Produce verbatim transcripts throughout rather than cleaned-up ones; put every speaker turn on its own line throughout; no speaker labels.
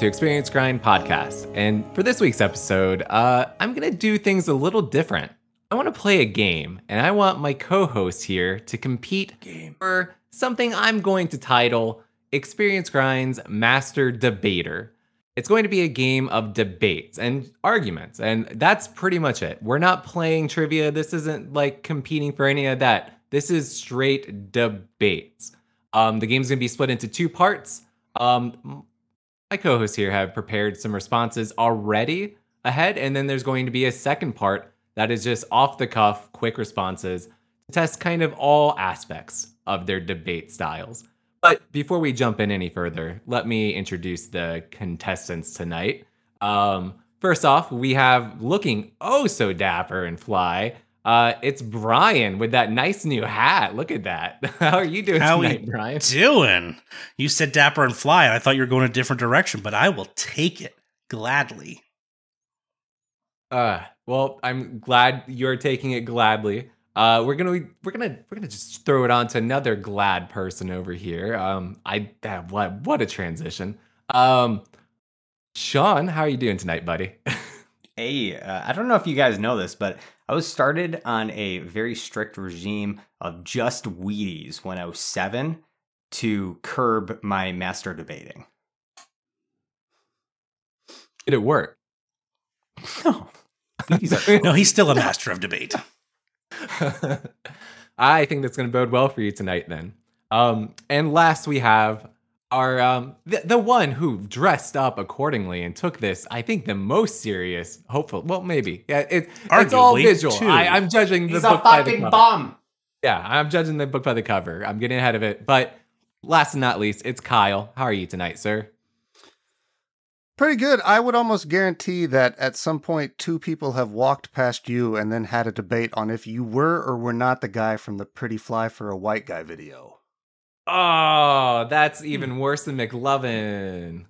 to Experience Grind Podcast. And for this week's episode, uh, I'm going to do things a little different. I want to play a game, and I want my co-host here to compete game. for something I'm going to title Experience Grind's Master Debater. It's going to be a game of debates and arguments, and that's pretty much it. We're not playing trivia. This isn't like competing for any of that. This is straight debates. Um, the game's going to be split into two parts. Um, my co-hosts here have prepared some responses already ahead, and then there's going to be a second part that is just off-the-cuff, quick responses to test kind of all aspects of their debate styles. But before we jump in any further, let me introduce the contestants tonight. Um, first off, we have looking oh so dapper and fly. Uh, it's Brian with that nice new hat. Look at that. How are you doing
How
tonight,
we
Brian?
Doing? You said dapper and fly, and I thought you were going a different direction, but I will take it gladly.
Uh, well, I'm glad you're taking it gladly. Uh, we're gonna we're gonna we're gonna just throw it on to another glad person over here. Um, I uh, what what a transition. Um, Sean, how are you doing tonight, buddy?
Hey, uh, I don't know if you guys know this, but I was started on a very strict regime of just Wheaties when I was seven to curb my master debating.
Did it work?
No.
No, he's still a master of debate.
I think that's going to bode well for you tonight, then. Um, and last we have our um, the, the one who dressed up accordingly and took this, I think, the most serious. Hopeful, well, maybe. Yeah, it, it's all
Arguably,
visual.
too.
I, I'm judging the
He's
book
a
by the
fucking
cover.
bum.
Yeah, I'm judging the book by the cover. I'm getting ahead of it. But last and not least, it's Kyle. How are you tonight, sir?
Pretty good. I would almost guarantee that at some point, two people have walked past you and then had a debate on if you were or were not the guy from the Pretty Fly for a White Guy video.
Oh, that's even worse than McLovin.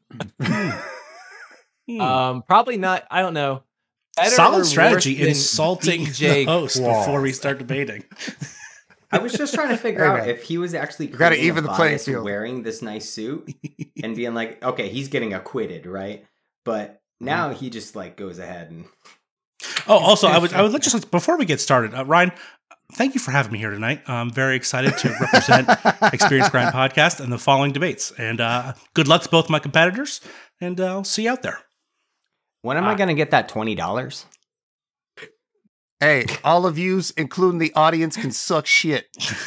um, probably not. I don't know. Better or
Solid
worse
strategy,
than
insulting
D J
the host
Claus.
before we start debating.
I was just trying to figure
Hey,
out
man.
if he was actually
You gotta
creating
even
a
the playing
bias
field.
wearing this nice suit and being like, okay, he's getting acquitted, right? But now he just like goes ahead and
Oh, also, I would I would just like, before we get started, uh, Ryan, thank you for having me here tonight. I'm very excited to represent Experience Grind Podcast and the following debates. And uh, good luck to both my competitors, and uh, I'll see you out there.
when am
Ah.
I going to get that twenty dollars?
Hey, all of yous, including the audience, can suck shit.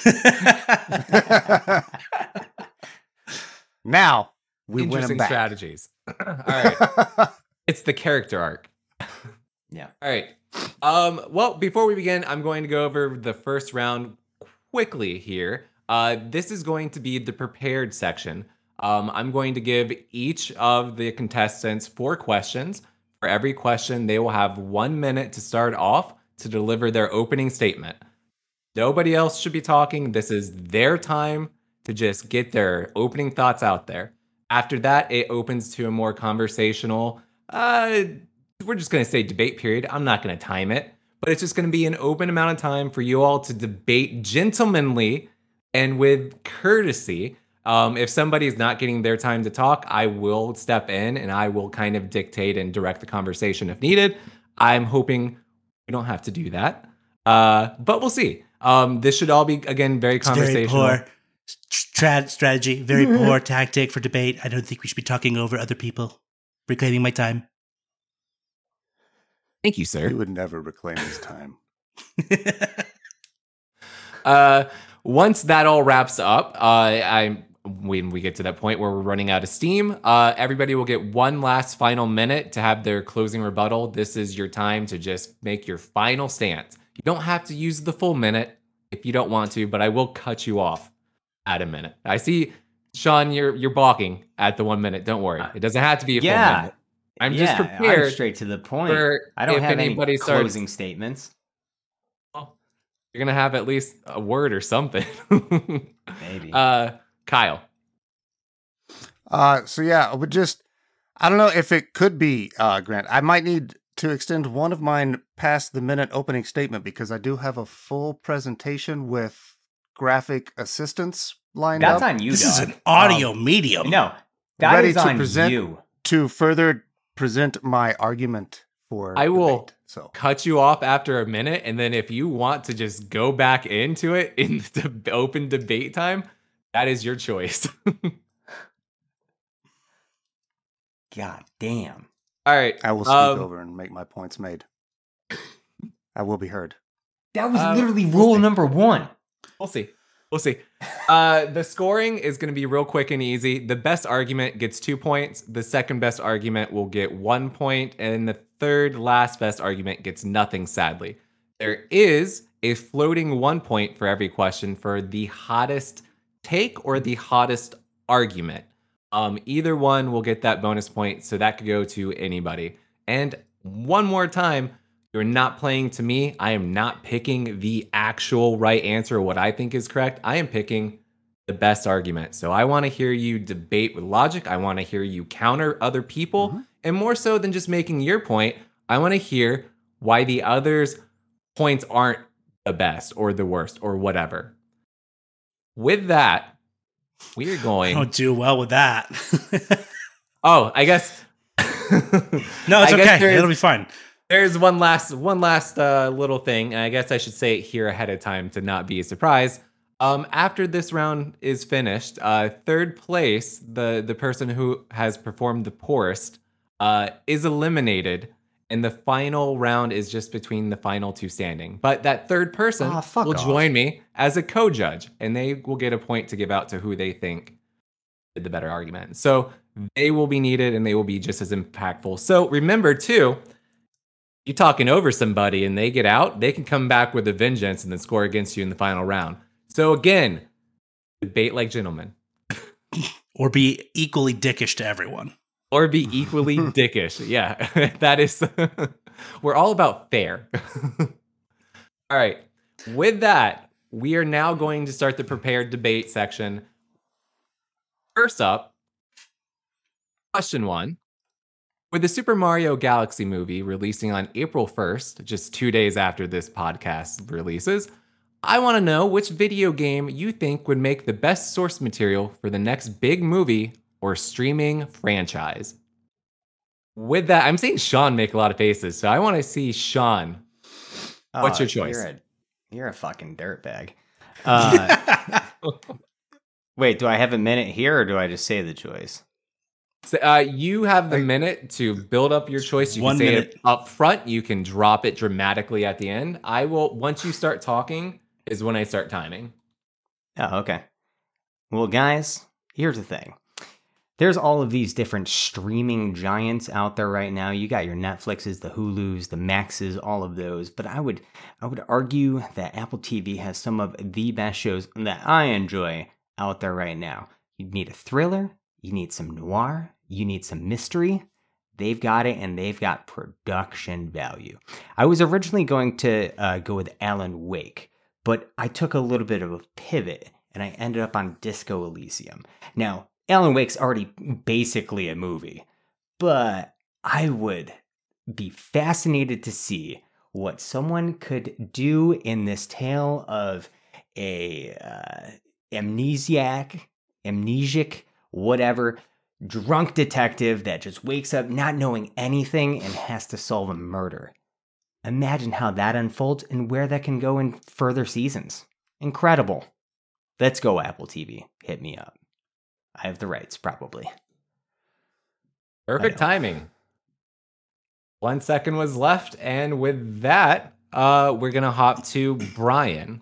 Now, we win them
Interesting
back.
strategies. All right. It's the character arc.
Yeah.
All right. Um, well, before we begin, I'm going to go over the first round quickly here. Uh, this is going to be the prepared section. Um, I'm going to give each of the contestants four questions. For every question, they will have one minute to start off to deliver their opening statement. Nobody else should be talking. This is their time to just get their opening thoughts out there. After that, it opens to a more conversational, uh, we're just going to say debate period. I'm not going to time it, but it's just going to be an open amount of time for you all to debate gentlemanly and with courtesy. Um, if somebody's not getting their time to talk, I will step in and I will kind of dictate and direct the conversation if needed. I'm hoping we don't have to do that, uh, but we'll see. Um, this should all be, again, very
It's very
conversational.
poor strat- strategy, very poor tactic for debate. I don't think we should be talking over other people. Reclaiming my time.
Thank you,
He
sir.
would never reclaim his time.
Uh, once that all wraps up, uh, I when we get to that point where we're running out of steam, uh, everybody will get one last final minute to have their closing rebuttal. This is your time to just make your final stance. You don't have to use the full minute if you don't want to, but I will cut you off at a minute. I see, Sean, you're you're balking at the one minute. Don't worry, it doesn't have to be a full
Yeah.
minute. I'm
yeah,
just prepared
I'm straight to the point.
for
I don't
if
have
anybody
any
starts-
closing statements.
You're gonna have at least a word or something.
Maybe.
Uh, Kyle.
Uh, so yeah, I would just, I don't know if it could be, uh, Grant. I might need to extend one of mine past the minute opening statement because I do have a full presentation with graphic assistance lined
That's
up.
on you,
This is
dog.
an audio medium.
No, that
Ready
is
to
on
present-
you.
to further present my argument for
I will
debate, so
cut you off after a minute, and then if you want to just go back into it in the open debate time, that is your choice.
God damn.
All right.
I will speak
um,
over and make my points made. I will be heard.
That was
Uh,
literally
we'll
rule
see.
number one.
We'll see. We'll see. Uh, the scoring is going to be real quick and easy. The best argument gets two points. The second best argument will get one point, and the third last best argument gets nothing, sadly. There is a floating one point for every question for the hottest take or the hottest argument. Um, either one will get that bonus point, so that could go to anybody. And one more time, you're not playing to me. I am not picking the actual right answer, what I think is correct. I am picking the best argument. So I want to hear you debate with logic. I want to hear you counter other people. Mm-hmm. And more so than just making your point, I want to hear why the others' points aren't the best or the worst or whatever. With that, we are going...
I don't do well with that.
oh, I guess...
no, it's
I
okay. It'll be fine.
There's one last one last uh, little thing, and I guess I should say it here ahead of time to not be a surprise. Um, after this round is finished, uh, third place, the, the person who has performed the poorest, uh, is eliminated, and the final round is just between the final two standing. But that third person
oh, fuck
will
off.
join me as a co-judge, and they will get a point to give out to who they think did the better argument. So they will be needed, and they will be just as impactful. So remember, too, you talking over somebody and they get out, they can come back with a vengeance and then score against you in the final round. So again, debate like gentlemen.
Or be equally dickish to everyone.
Or be equally dickish. Yeah, that is, we're all about fair. All right, with that, we are now going to start the prepared debate section. First up, question one. With the Super Mario Galaxy movie releasing on April first, just two days after this podcast releases, I want to know which video game you think would make the best source material for the next big movie or streaming franchise. With that, I'm seeing Sean make a lot of faces, so I want to see Sean. What's
Oh,
your choice?
You're a, you're a fucking dirtbag. Uh, wait, do I have a minute here, or do I just say the choice?
So, uh, you have the minute to build up your choice. You
One
can say
minute.
it up front. You can drop it dramatically at the end. I will, once you start talking, is when I start timing.
Oh, okay. Well, guys, here's the thing. There's all of these different streaming giants out there right now. You got your Netflixes, the Hulus, the Maxes, all of those. But I would, I would argue that Apple T V has some of the best shows that I enjoy out there right now. You need a thriller. You need some noir. You need some mystery. They've got it, and they've got production value. I was originally going to uh, go with Alan Wake, but I took a little bit of a pivot, and I ended up on Disco Elysium. Now, Alan Wake's already basically a movie, but I would be fascinated to see what someone could do in this tale of a uh, amnesiac, amnesiac, whatever, drunk detective that just wakes up not knowing anything and has to solve a murder. Imagine how that unfolds and where that can go in further seasons. Incredible. Let's go, Apple T V. Hit me up. I have the rights, probably.
Perfect timing. One second was left, and with that, uh, we're gonna hop to Brian.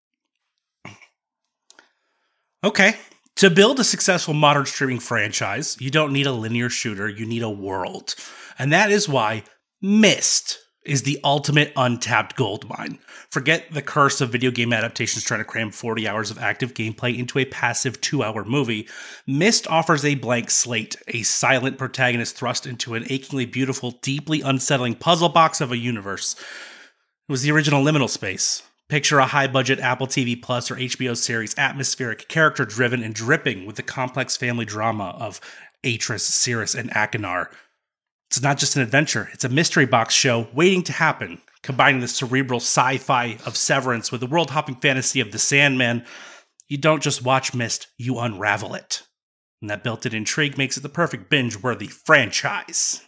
Okay. To build a successful modern streaming franchise, you don't need a linear shooter, you need a world. And that is why Myst is the ultimate untapped goldmine. Forget the curse of video game adaptations trying to cram forty hours of active gameplay into a passive two-hour movie. Myst offers a blank slate, a silent protagonist thrust into an achingly beautiful, deeply unsettling puzzle box of a universe. It was the original Liminal Space. Picture a high-budget Apple T V Plus or H B O series, atmospheric, character-driven, and dripping with the complex family drama of Atris, Cirrus, and Akinar. It's not just an adventure, it's a mystery box show waiting to happen, combining the cerebral sci-fi of Severance with the world-hopping fantasy of The Sandman. You don't just watch Myst, you unravel it. And that built-in intrigue makes it the perfect binge-worthy franchise.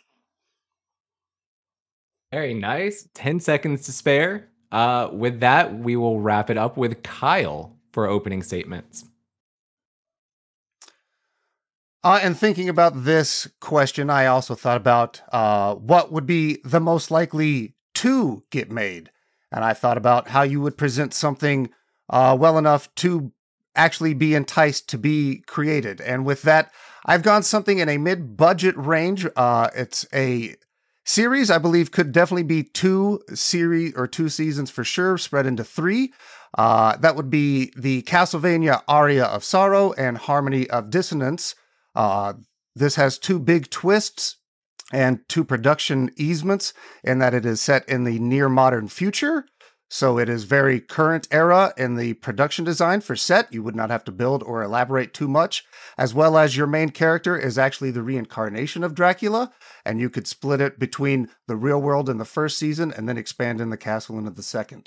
Very nice. ten seconds to spare. Uh, with that, we will wrap it up with Kyle for opening statements.
Uh, and thinking about this question, I also thought about uh, what would be the most likely to get made. And I thought about how you would present something uh, well enough to actually be enticed to be created. And with that, I've gone something in a mid-budget range. Uh, it's a series, I believe, could definitely be two series or two seasons for sure, spread into three. Uh, that would be the Castlevania Aria of Sorrow and Harmony of Dissonance. Uh, this has two big twists and two production easements in that it is set in the near modern future. So it is very current era in the production design for set. You would not have to build or elaborate too much, as well as your main character is actually the reincarnation of Dracula, and you could split it between the real world in the first season and then expand in the castle into the second.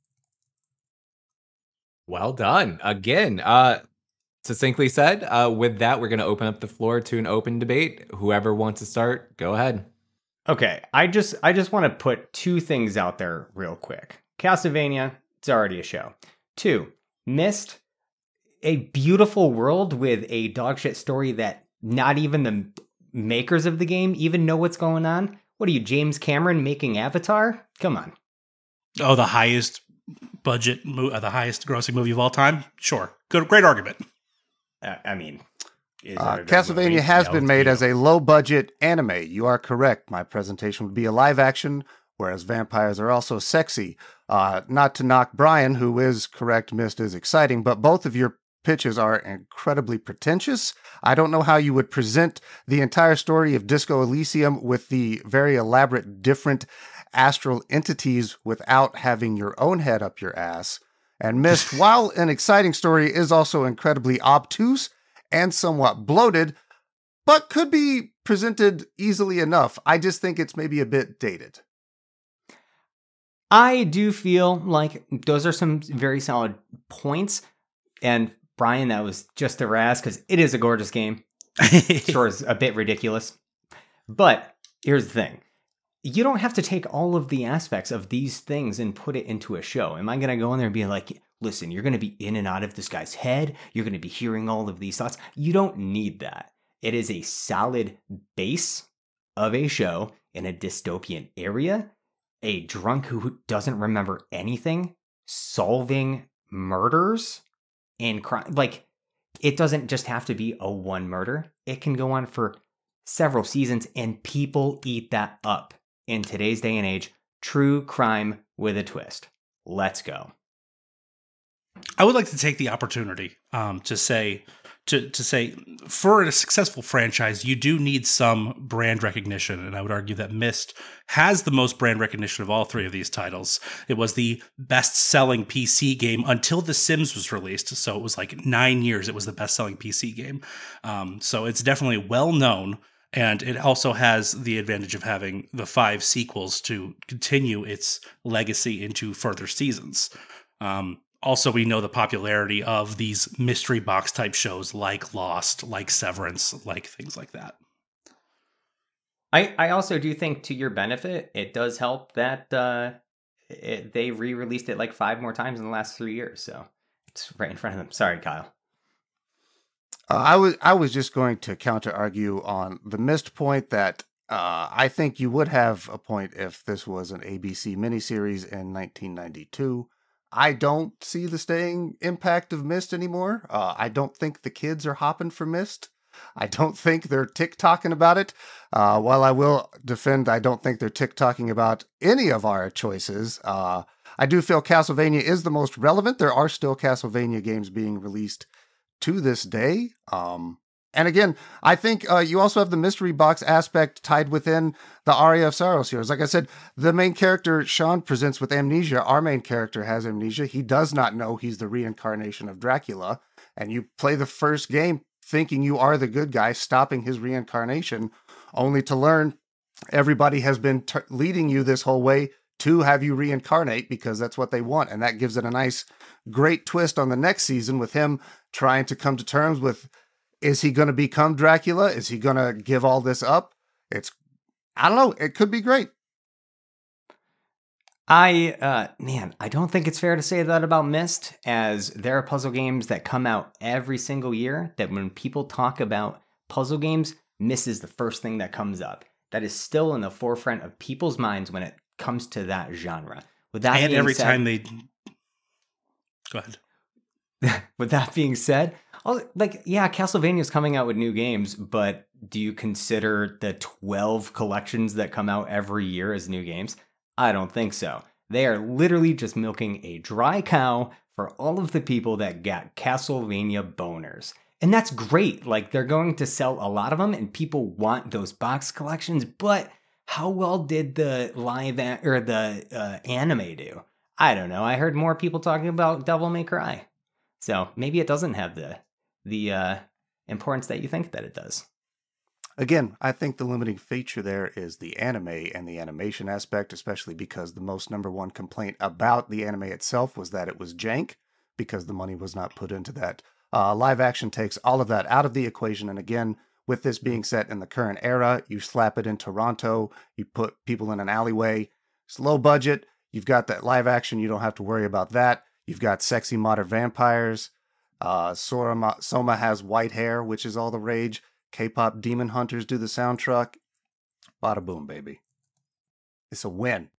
Well done. Again, uh, succinctly said, uh, with that, we're going to open up the floor to an open debate. Whoever wants to start, go ahead.
Okay, I just I just want to put two things out there real quick. Castlevania, it's already a show. Two, Myst, a beautiful world with a dogshit story that not even the makers of the game even know what's going on. What are you, James Cameron making Avatar? Come on.
Oh, the highest budget, mo- uh, the highest grossing movie of all time? Sure. Good, great argument.
Uh, I mean, is
Uh,
it a good
Castlevania
movie?
has
Yeah,
been
let's
made
be
as a low-budget anime. You are correct. My presentation would be a live action, whereas vampires are also sexy. Uh, not to knock Brian, who is correct, Myst is exciting, but both of your pitches are incredibly pretentious. I don't know how you would present the entire story of Disco Elysium with the very elaborate different astral entities without having your own head up your ass. And Myst, while an exciting story, is also incredibly obtuse and somewhat bloated, but could be presented easily enough. I just think it's maybe a bit dated.
I do feel like those are some very solid points. And Brian, that was just a razz because it is a gorgeous game. Sure, is a bit ridiculous. But here's the thing. You don't have to take all of the aspects of these things and put it into a show. Am I going to go in there and be like, listen, you're going to be in and out of this guy's head. You're going to be hearing all of these thoughts. You don't need that. It is a solid base of a show in a dystopian area. A drunk who doesn't remember anything, solving murders and crime. Like, it doesn't just have to be a one murder. It can go on for several seasons, and people eat that up. In today's day and age, true crime with a twist. Let's go.
I would like to take the opportunity um, to say, to to say, for a successful franchise, you do need some brand recognition, and I would argue that Myst has the most brand recognition of all three of these titles. It was the best-selling P C game until The Sims was released, so it was like nine years. It was the best-selling P C game, um, so it's definitely well known. And it also has the advantage of having the five sequels to continue its legacy into further seasons. Um, also, we know the popularity of these mystery box type shows like Lost, like Severance, like things like that.
I, I also do think, to your benefit, it does help that uh, it, they re-released it like five more times in the last three years. So it's right in front of them. Sorry, Kyle.
Uh, I was I was just going to counter argue on the Myst point that uh, I think you would have a point if this was an A B C miniseries in nineteen ninety-two. I don't see the staying impact of Myst anymore. Uh, I don't think the kids are hopping for Myst. I don't think they're TikToking about it. Uh, while I will defend, I don't think they're TikToking about any of our choices. Uh, I do feel Castlevania is the most relevant. There are still Castlevania games being released to this day. Um, and again, I think uh, you also have the mystery box aspect tied within the Aria of Sorrow series. Like I said, the main character, Sean, presents with amnesia. Our main character has amnesia. He does not know he's the reincarnation of Dracula. And you play the first game thinking you are the good guy, stopping his reincarnation, only to learn everybody has been t- leading you this whole way to have you reincarnate because that's what they want. And that gives it a nice, great twist on the next season with him trying to come to terms with is he going to become Dracula? Is he going to give all this up? It's, I don't know. It could be great.
I, uh, man, I don't think it's fair to say that about Myst, as there are puzzle games that come out every single year that when people talk about puzzle games, Myst is the first thing that comes up. That is still in the forefront of people's minds when it comes to that genre. With that
and
being
every
said,
time they go ahead.
with that being said, I'll, like, yeah, Castlevania's coming out with new games, but do you consider the twelve collections that come out every year as new games? I don't think so. They are literally just milking a dry cow for all of the people that got Castlevania boners. And that's great. Like, they're going to sell a lot of them and people want those box collections, but how well did the live a- or the uh, anime do? I don't know. I heard more people talking about Devil May Cry. So maybe it doesn't have the the uh, importance that you think that it does.
Again, I think the limiting feature there is the anime and the animation aspect, especially because the most number one complaint about the anime itself was that it was jank because the money was not put into that. Uh, live action takes all of that out of the equation. And again, with this being set in the current era, you slap it in Toronto, you put people in an alleyway, it's low budget. You've got that live action. You don't have to worry about that. You've got sexy modern vampires. Uh, Sora Soma has white hair, which is all the rage. K-pop Demon Hunters do the soundtrack. Bada boom, baby. It's a win.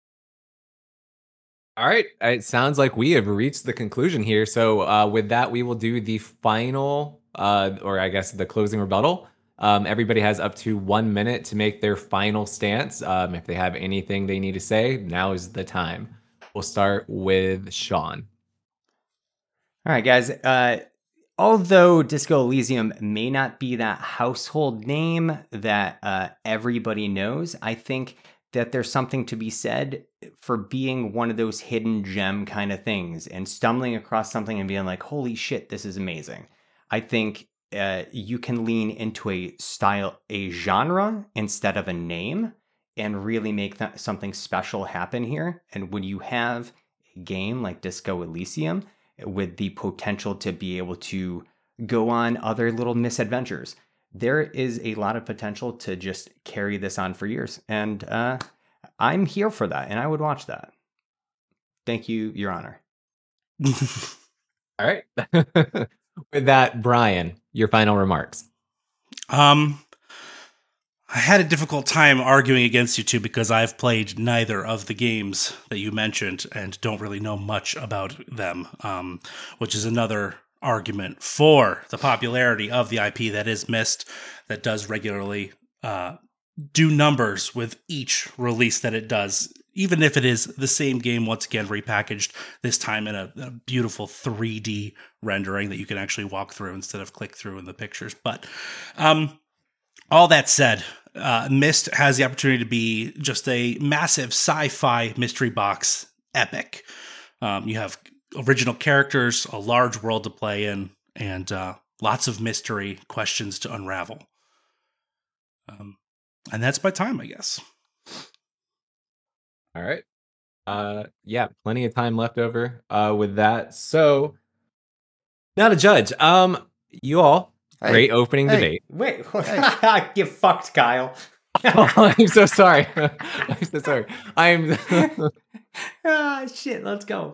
All right. It sounds like we have reached the conclusion here. So uh, with that, we will do the final, uh, or I guess the closing rebuttal. Um, everybody has up to one minute to make their final stance. Um, if they have anything they need to say, now is the time. We'll start with Sean.
All right, guys. Uh, although Disco Elysium may not be that household name that uh, everybody knows, I think that there's something to be said for being one of those hidden gem kind of things and stumbling across something and being like, holy shit, this is amazing. I think uh, you can lean into a style, a genre instead of a name and really make that something special happen here. And when you have a game like Disco Elysium with the potential to be able to go on other little misadventures, there is a lot of potential to just carry this on for years. And uh, I'm here for that, and I would watch that. Thank you, Your Honor.
All right. With that, Brian, your final remarks.
Um, I had a difficult time arguing against you two because I've played neither of the games that you mentioned and don't really know much about them, um, which is another argument for the popularity of the I P that is Myst, that does regularly uh, do numbers with each release that it does, even if it is the same game once again repackaged, this time in a, a beautiful three D rendering that you can actually walk through instead of click through in the pictures. But um, all that said, uh, Myst has the opportunity to be just a massive sci-fi mystery box epic. Um, you have original characters, a large world to play in, and uh, lots of mystery questions to unravel. Um, and that's my time, I guess.
All right. Uh, yeah, plenty of time left over uh, with that. So, now to judge. Um, you all,
Hey,
great opening
hey.
debate.
Wait,
Hey.
you fucked, Kyle.
Oh, I'm so sorry. I'm so sorry. I'm.
Ah, shit, let's go.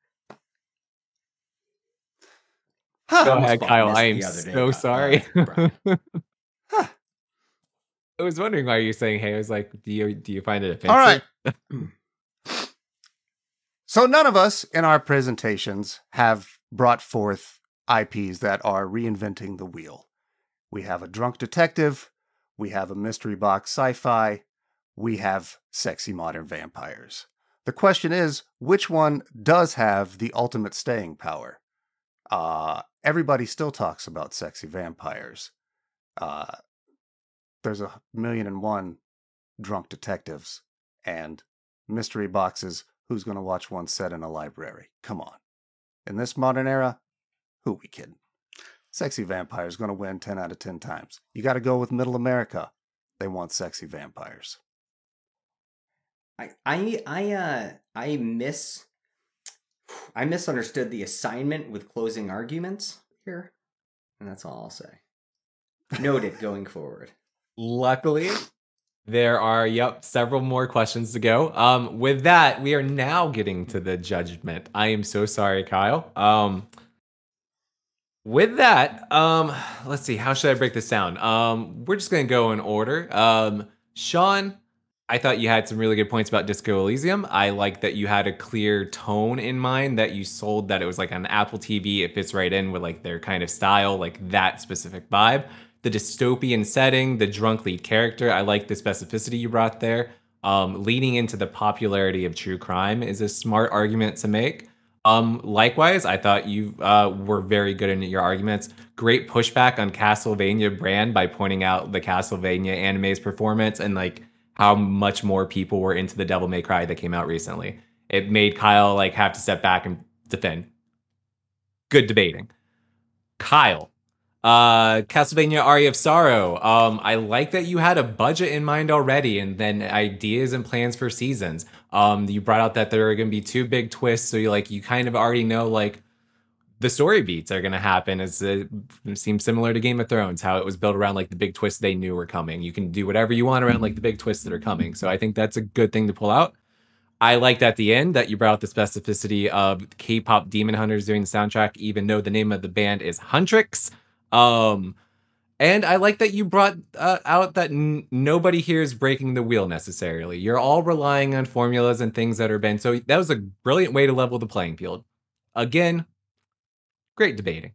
Huh.
Go
almost
ahead,
fought
Kyle.
Myst
I am
the other day,
so
uh,
sorry.
Brian.
Huh.
I was wondering why you're saying, "Hey," I was like, "Do you do you find it offensive?"
All right. So none of us in our presentations have brought forth I Ps that are reinventing the wheel. We have a drunk detective. We have a mystery box sci-fi. We have sexy modern vampires. The question is, which one does have the ultimate staying power? Uh, everybody still talks about sexy vampires. Uh, there's a million and one drunk detectives and mystery boxes. Who's going to watch one set in a library? Come on. In this modern era, who we kidding? Sexy vampires going to win ten out of ten times. You got to go with middle America. They want sexy vampires.
I I I uh I miss I misunderstood the assignment with closing arguments here, and that's all I'll say. Noted going forward.
Luckily, there are, yep, several more questions to go. Um, with that, we are now getting to the judgment. I am so sorry, Kyle. Um, with that, um, let's see, how should I break this down? Um, we're just gonna go in order. Um, Sean, I thought you had some really good points about Disco Elysium. I like that you had a clear tone in mind, that you sold that it was like on Apple T V. It fits right in with like their kind of style, like that specific vibe. The dystopian setting, the drunk lead character, I like the specificity you brought there. Um, leading into the popularity of true crime is a smart argument to make. Um, likewise, I thought you uh, were very good in your arguments. Great pushback on Castlevania brand by pointing out the Castlevania anime's performance and like how much more people were into the Devil May Cry that came out recently. It made Kyle like have to step back and defend. Good debating. Kyle, uh, Castlevania Aria of Sorrow. Um, I like that you had a budget in mind already, and then ideas and plans for seasons. Um, you brought out that there are going to be two big twists, so you like you kind of already know like the story beats are going to happen. As it seems similar to Game of Thrones, how it was built around like the big twists they knew were coming. You can do whatever you want around like the big twists that are coming. So I think that's a good thing to pull out. I liked at the end that you brought out the specificity of K-pop Demon Hunters doing the soundtrack, even though the name of the band is Huntrix. Um, and I like that you brought uh, out that n- nobody here is breaking the wheel necessarily. You're all relying on formulas and things that are been. So that was a brilliant way to level the playing field. Again, great debating.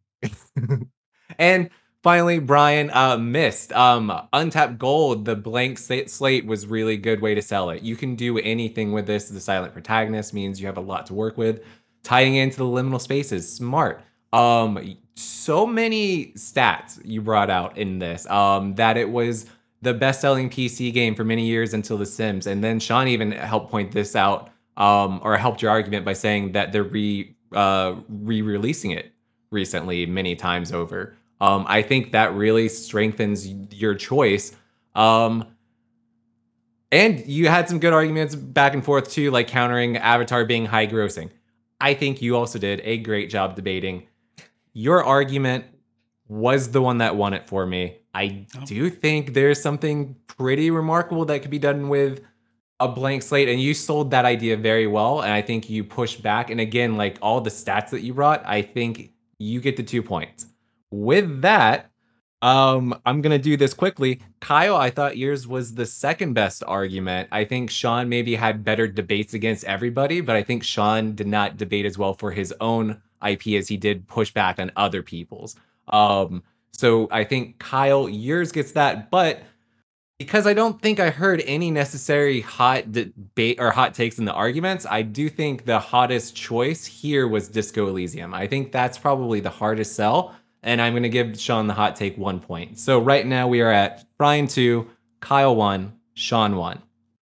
And finally, Brian, uh, Mist. Um, Untapped Gold, the blank slate was really good way to sell it. You can do anything with this. The silent protagonist means you have a lot to work with. Tying into the liminal spaces, smart. Um, so many stats you brought out in this. Um, that it was the best-selling P C game for many years until The Sims. And then Sean even helped point this out, um, or helped your argument by saying that they're re uh, re-releasing it recently many times over. Um, I think that really strengthens your choice. Um, and you had some good arguments back and forth too, like countering Avatar being high grossing. I think you also did a great job debating. Your argument was the one that won it for me. I oh. do think there's something pretty remarkable that could be done with a blank slate, and you sold that idea very well, and I think you pushed back. And again, like all the stats that you brought, I think you get the two points. With that, um, I'm going to do this quickly. Kyle, I thought yours was the second best argument. I think Sean maybe had better debates against everybody, but I think Sean did not debate as well for his own I P as he did push back on other people's. Um, so I think, Kyle, yours gets that, but because I don't think I heard any necessary hot debate or hot takes in the arguments, I do think the hottest choice here was Disco Elysium. I think that's probably the hardest sell, and I'm going to give Sean the hot take one point. So right now we are at Brian two, Kyle one, Sean one.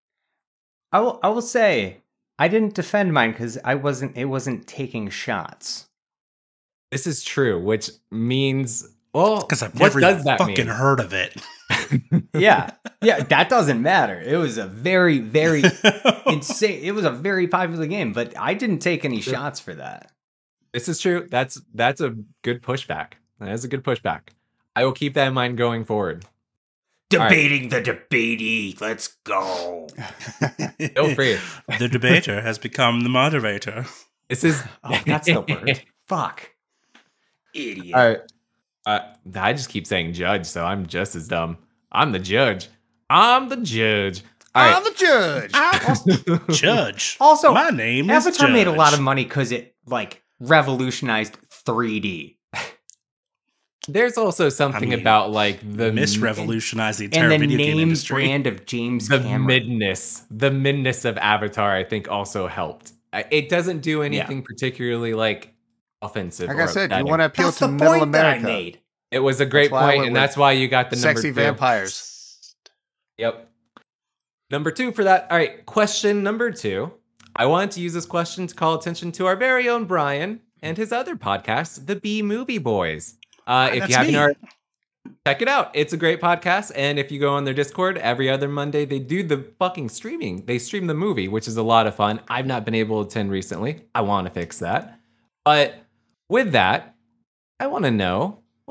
I will. I will say I didn't defend mine because I wasn't. It wasn't taking shots.
This is true, which means well,
because I've
what
never
does that
fucking
mean?
heard of it.
yeah, yeah, that doesn't matter. It was a very, very insane. It was a very popular game, but I didn't take any shots for that.
This is true. That's that's a good pushback. That is a good pushback. I will keep that in mind going forward.
Debating right. the debatee. Let's go.
Feel free.
The debater has become the moderator.
This is
oh, that's the word. Fuck. Idiot.
All right. Uh, I just keep saying judge, so I'm just as dumb. I'm the judge. I'm the judge.
All right. I'm the judge.
I'm judge.
Also,
my name
Avatar
is Judge.
Made a lot of money because it like revolutionized three D.
There's also something I mean, about like the
misrevolutionized the entire
and the
video
name
game industry.
Brand of James
the
Cameron.
midness, the midness of Avatar, I think also helped. It doesn't do anything yeah. particularly like offensive.
Like
or
I said,
upsetting.
you want to appeal
that's
to
the
Middle
point
America.
That I made.
It was a great point, and that's why you got the number
sexy
two.
vampires.
Yep. Number two for that. All right, question number two. I wanted to use this question to call attention to our very own Brian and his other podcast, the B Movie Boys. Uh, if
that's
you haven't
me.
already, check it out. It's a great podcast, and if you go on their Discord, every other Monday they do the fucking streaming. They stream the movie, which is a lot of fun. I've not been able to attend recently. I want to fix that. But with that, I want to know,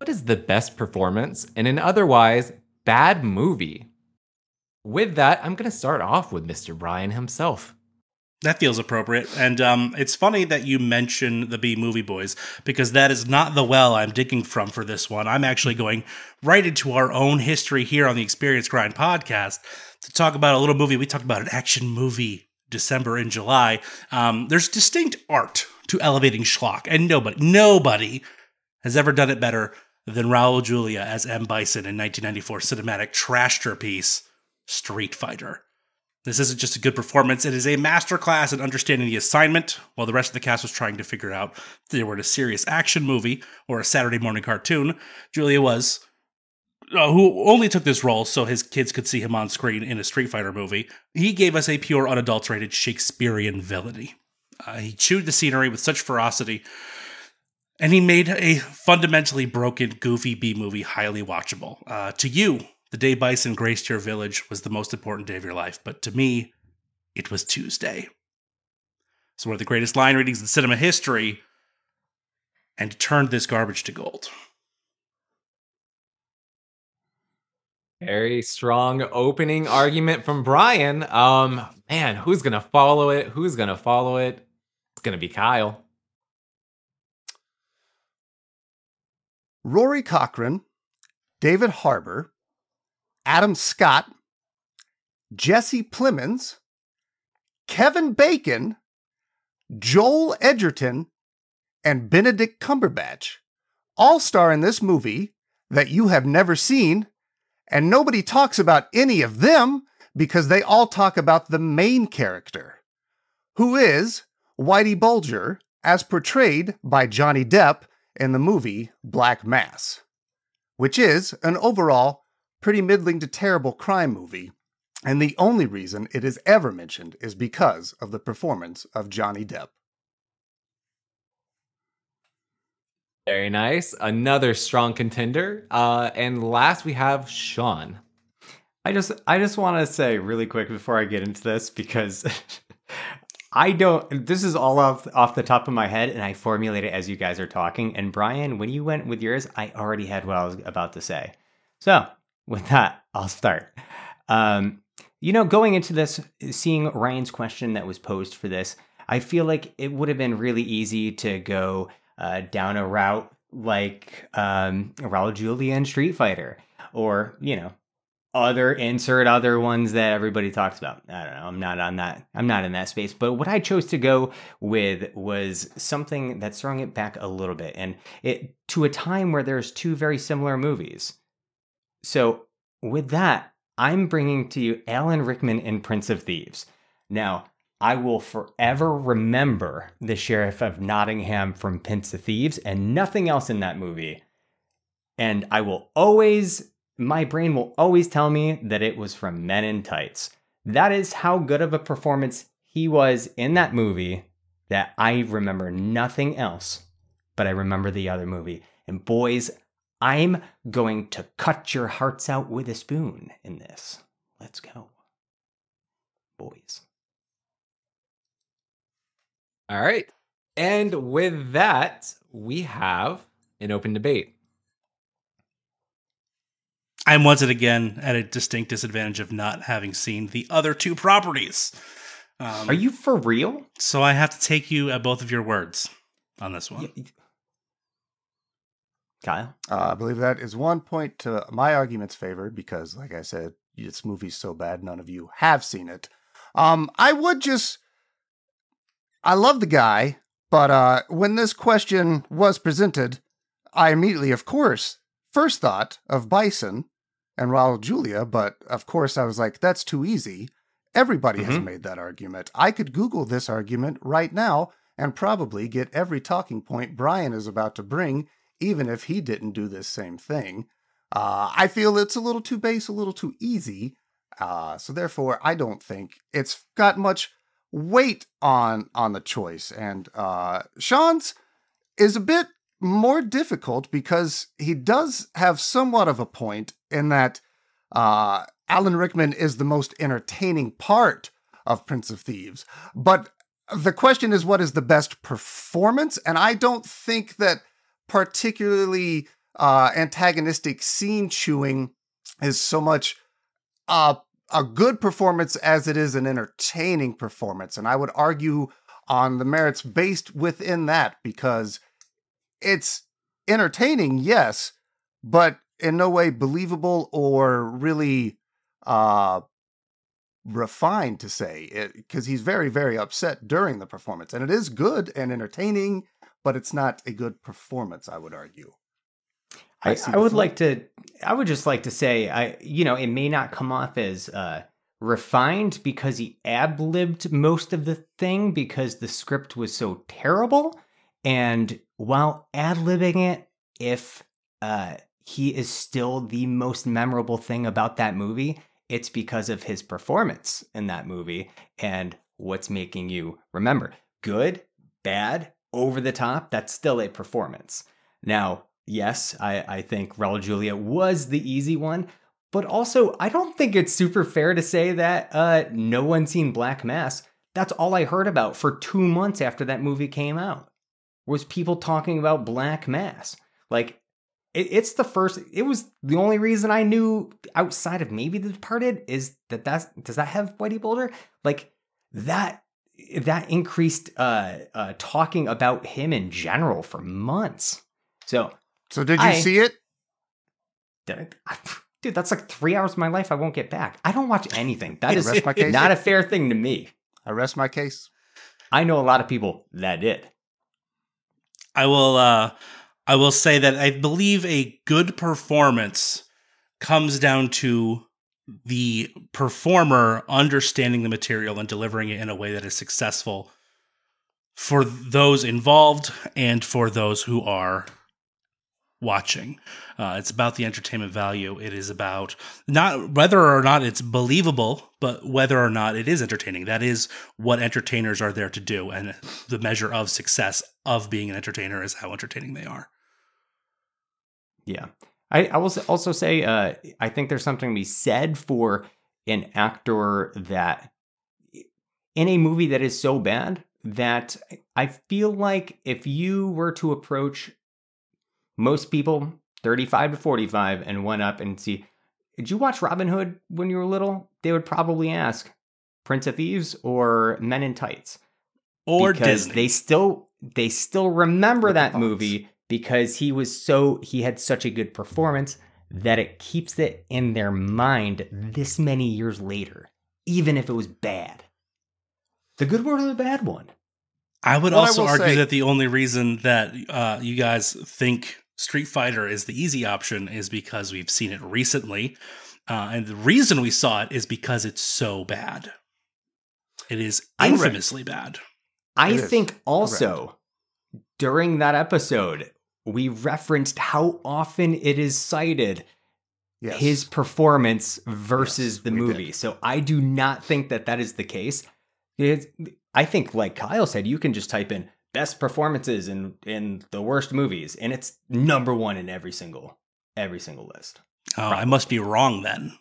what is the best performance in an otherwise bad movie? With that, I'm going to start off with Mister Brian himself.
That feels appropriate. And um, it's funny that you mention the B Movie Boys, because that is not the well I'm digging from for this one. I'm actually going right into our own history here on the Experience Grind podcast to talk about a little movie. We talked about an action movie December and July. Um, there's distinct art to elevating schlock, and nobody, nobody has ever done it better than Raul Julia as M. Bison in nineteen ninety-four cinematic trashterpiece Street Fighter. This isn't just a good performance, it is a masterclass in understanding the assignment. While the rest of the cast was trying to figure out if they were in a serious action movie or a Saturday morning cartoon, Julia was, uh, who only took this role so his kids could see him on screen in a Street Fighter movie. He gave us a pure, unadulterated Shakespearean villainy. Uh, he chewed the scenery with such ferocity, and he made a fundamentally broken, goofy B-movie highly watchable. Uh, to you, the day Bison graced your village was the most important day of your life, but to me, it was Tuesday. It's one of the greatest line readings in cinema history, and turned this garbage to gold.
Very strong opening argument from Brian. Um, man, who's gonna follow it? Who's gonna follow it? It's gonna be Kyle.
Rory Cochrane, David Harbour, Adam Scott, Jesse Plemons, Kevin Bacon, Joel Edgerton, and Benedict Cumberbatch all star in this movie that you have never seen, and nobody talks about any of them because they all talk about the main character, who is Whitey Bulger, as portrayed by Johnny Depp in the movie Black Mass, which is an overall pretty middling to terrible crime movie, and the only reason it is ever mentioned is because of the performance of Johnny Depp.
Very nice. Another strong contender. Uh, and last we have Sean.
I just I just want to say really quick before I get into this, because I don't, this is all off, off the top of my head, and I formulate it as you guys are talking. And Brian, when you went with yours, I already had what I was about to say. So with that, I'll start. Um, you know, going into this, seeing Ryan's question that was posed for this, I feel like it would have been really easy to go uh, down a route like um, Raul Julia and Street Fighter, or, you know, other insert other ones that everybody talks about. I don't know. I'm not on that. I'm not in that space. But what I chose to go with was something that's throwing it back a little bit, and it to a time where there's two very similar movies. So with that, I'm bringing to you Alan Rickman in Prince of Thieves. Now, I will forever remember the Sheriff of Nottingham from Prince of Thieves and nothing else in that movie. And I will always, my brain will always tell me that it was from Men in Tights. That is how good of a performance he was in that movie, that I remember nothing else, but I remember the other movie. And boys, I'm going to cut your hearts out with a spoon in this. Let's go, boys.
All right. And with that, we have an open debate.
I'm once again at a distinct disadvantage of not having seen the other two properties. Um,
Are you for real?
So I have to take you at both of your words on this one.
Y- Kyle?
Uh, I believe that is one point to my argument's favor because, like I said, this movie's so bad none of you have seen it. Um, I would just... I love the guy, but uh, when this question was presented, I immediately, of course, first thought of Bison and Raul Julia, but of course I was like, that's too easy. Everybody mm-hmm. has made that argument. I could Google this argument right now and probably get every talking point Brian is about to bring, even if he didn't do this same thing. Uh, I feel it's a little too base, a little too easy. Uh, so therefore, I don't think it's got much weight on on the choice. And uh, Sean's is a bit more difficult because he does have somewhat of a point in that uh, Alan Rickman is the most entertaining part of Prince of Thieves. But the question is, what is the best performance? And I don't think that particularly uh, antagonistic scene chewing is so much uh, a good performance as it is an entertaining performance. And I would argue on the merits based within that, because it's entertaining, yes, but in no way believable or really uh, refined to say, because he's very, very upset during the performance. And it is good and entertaining, but it's not a good performance, I would argue.
I, I would like to, I would just like to say, I, you know, it may not come off as uh, refined because he ad-libbed most of the thing because the script was so terrible. And while ad-libbing it, if uh, he is still the most memorable thing about that movie, it's because of his performance in that movie and what's making you remember. Good, bad, over the top, that's still a performance. Now, yes, I, I think Raul Julia was the easy one, but also I don't think it's super fair to say that uh, no one's seen Black Mass. That's all I heard about for two months after that movie came out, was people talking about Black Mass. Like, it, it's the first, it was the only reason I knew outside of maybe The Departed is that that's, does that have Whitey Bulger? Like, that, that increased uh, uh, talking about him in general for months. So,
So did you
I,
see it?
Did I, dude, that's like three hours of my life I won't get back. I don't watch anything. That is
Rest my case.
not a fair thing to me.
I rest my case.
I know a lot of people that did.
I will uh I will say that I believe a good performance comes down to the performer understanding the material and delivering it in a way that is successful for those involved and for those who are watching. Uh, it's about the entertainment value. It is about not whether or not it's believable, but whether or not it is entertaining. That is what entertainers are there to do. And the measure of success of being an entertainer is how entertaining they are.
Yeah. I, I will also say, uh, I think there's something to be said for an actor that in a movie that is so bad that I feel like if you were to approach most people thirty-five to forty-five and went up and see, did you watch Robin Hood when you were little? They would probably ask Prince of Thieves or Men in Tights.
Or
because
Disney.
They still, they still remember
With
that
the
movie because he was so, he had such a good performance that it keeps it in their mind this many years later, even if it was bad. The good one or the bad one?
I would
What I
also
will
argue
say-
that the only reason that uh, you guys think Street Fighter is the easy option is because we've seen it recently. Uh, and the reason we saw it is because it's so bad. It is
I'm
infamously bad.
I
It is.
think also during that episode, we referenced how often it is cited
Yes.
his performance versus
Yes,
the
we
movie.
did.
So I do not think that that is the case. It's, I think, like Kyle said, you can just type in best performances in in the worst movies, and it's number one in every single every single list.
Oh, I must be wrong then.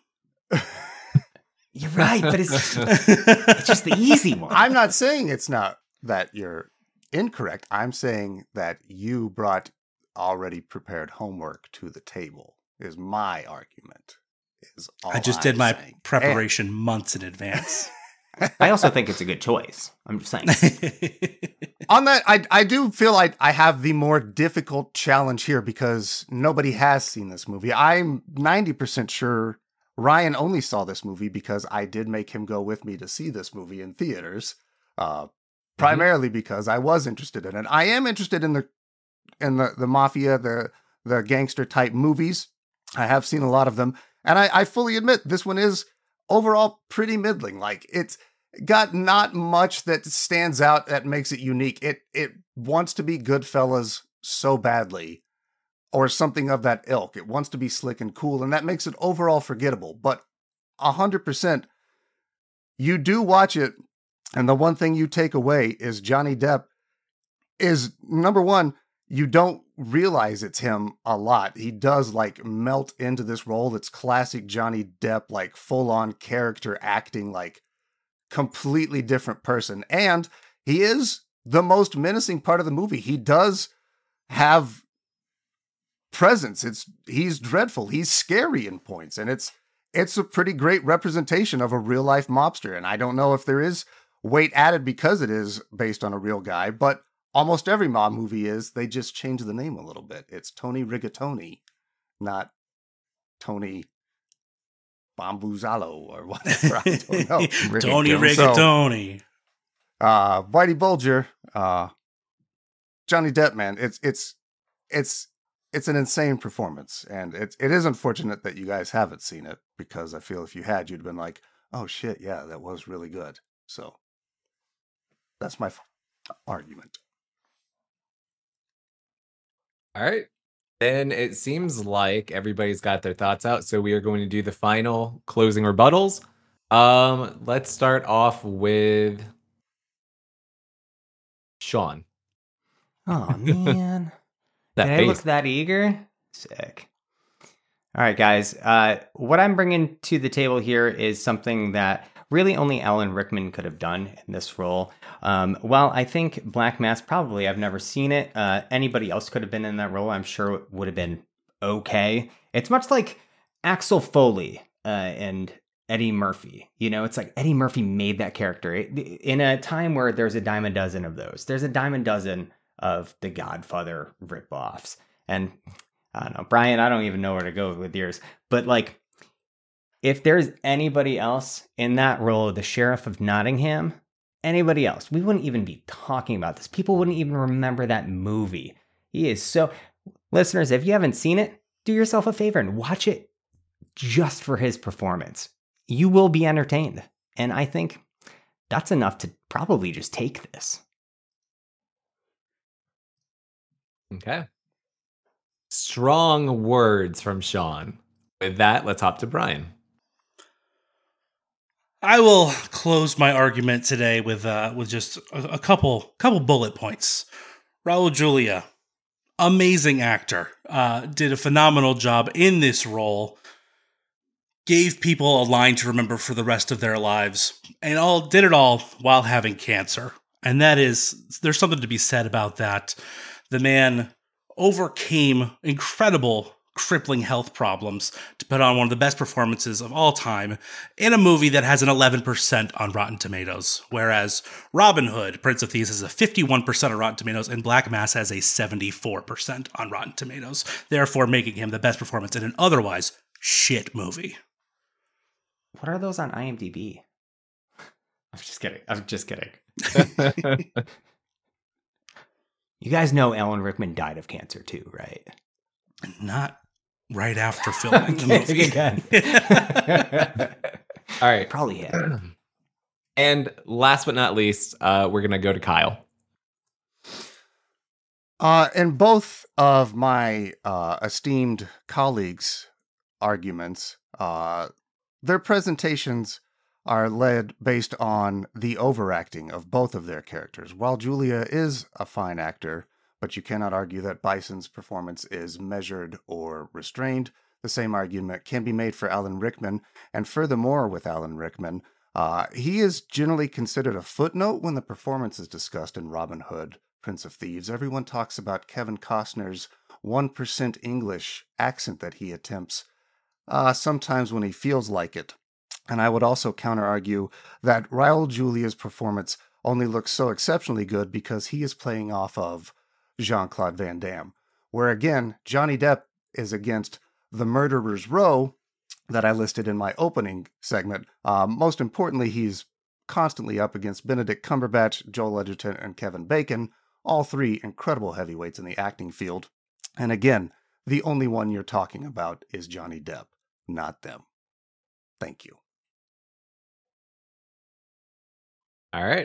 You're right, but it's it's just the easy one.
I'm not saying it's not that you're incorrect. I'm saying that you brought already prepared homework to the table, is my argument. Is all
I just
I'm
did my
saying.
preparation months in advance.
I also think it's a good choice. I'm just saying.
On that, I I do feel like I have the more difficult challenge here because nobody has seen this movie. I'm ninety percent sure Ryan only saw this movie because I did make him go with me to see this movie in theaters, uh, primarily because I was interested in it. I am interested in the in the, the mafia, the the gangster type movies. I have seen a lot of them, and I, I fully admit this one is overall pretty middling. Like, it's got not much that stands out that makes it unique. It it wants to be Goodfellas so badly, or something of that ilk. It wants to be slick and cool, and that makes it overall forgettable. But a hundred percent, you do watch it, and the one thing you take away is Johnny Depp is, number one, you don't realize it's him a lot. He does like melt into this role that's classic Johnny Depp, like full on character acting, like completely different person. And he is the most menacing part of the movie. He does have presence. It's he's dreadful. He's scary in points, and it's it's a pretty great representation of a real life mobster. And I don't know if there is weight added because it is based on a real guy, but almost every mob movie is. They just change the name a little bit. It's Tony Rigatoni, not Tony Bambuzalo or whatever. I don't know.
Tony Rigatoni.
So, uh, Whitey Bulger, uh, Johnny Depp, man, it's it's it's it's an insane performance, and it it is unfortunate that you guys haven't seen it, because I feel if you had, you'd been like, oh shit, yeah, that was really good. So that's my f- argument.
All right. Then it seems like everybody's got their thoughts out, so we are going to do the final closing rebuttals. Um, let's start off with Sean.
Oh, man.
That
Did I
face.
look that eager? Sick. All right, guys. Uh, what I'm bringing to the table here is something that really only Alan Rickman could have done in this role. Um, while I think Black Mass, probably, I've never seen it. Uh, anybody else could have been in that role. I'm sure it would have been okay. It's much like Axel Foley uh, and Eddie Murphy. You know, it's like Eddie Murphy made that character. In a time where there's a dime a dozen of those, there's a dime a dozen of the Godfather ripoffs. And I don't know, Brian, I don't even know where to go with yours. But like, if there's anybody else in that role, the Sheriff of Nottingham, anybody else, we wouldn't even be talking about this. People wouldn't even remember that movie. He is so... Listeners, if you haven't seen it, do yourself a favor and watch it just for his performance. You will be entertained. And I think that's enough to probably just take this.
Okay. Strong words from Sean. With that, let's hop to Brian.
I will close my argument today with uh, with just a, a couple couple bullet points. Raul Julia, amazing actor, uh, did a phenomenal job in this role. Gave people a line to remember for the rest of their lives, and all did it all while having cancer. And that is, there's something to be said about that. The man overcame incredible crippling health problems to put on one of the best performances of all time in a movie that has an eleven percent on Rotten Tomatoes, whereas Robin Hood, Prince of Thieves, has a fifty-one percent on Rotten Tomatoes, and Black Mass has a seventy-four percent on Rotten Tomatoes, therefore making him the best performance in an otherwise shit movie.
What are those on IMDb? I'm just kidding. I'm just kidding. You guys know Alan Rickman died of cancer too, right?
Not right after filming the
Okay,
movie.
again.
All right.
Probably had.
And last but not least, uh, we're going to go to Kyle.
Uh, in both of my uh, esteemed colleagues' arguments, uh, their presentations are led based on the overacting of both of their characters. While Julia is a fine actor, but you cannot argue that Bison's performance is measured or restrained, the same argument can be made for Alan Rickman. And furthermore, with Alan Rickman, uh, he is generally considered a footnote when the performance is discussed in Robin Hood, Prince of Thieves. Everyone talks about Kevin Costner's one percent English accent that he attempts, uh, sometimes when he feels like it. And I would also counter-argue that Raul Julia's performance only looks so exceptionally good because he is playing off of Jean-Claude Van Damme, where again, Johnny Depp is against the Murderer's Row that I listed in my opening segment. Um, most importantly, he's constantly up against Benedict Cumberbatch, Joel Edgerton, and Kevin Bacon, all three incredible heavyweights in the acting field. And again, the only one you're talking about is Johnny Depp, not them. Thank you.
All right.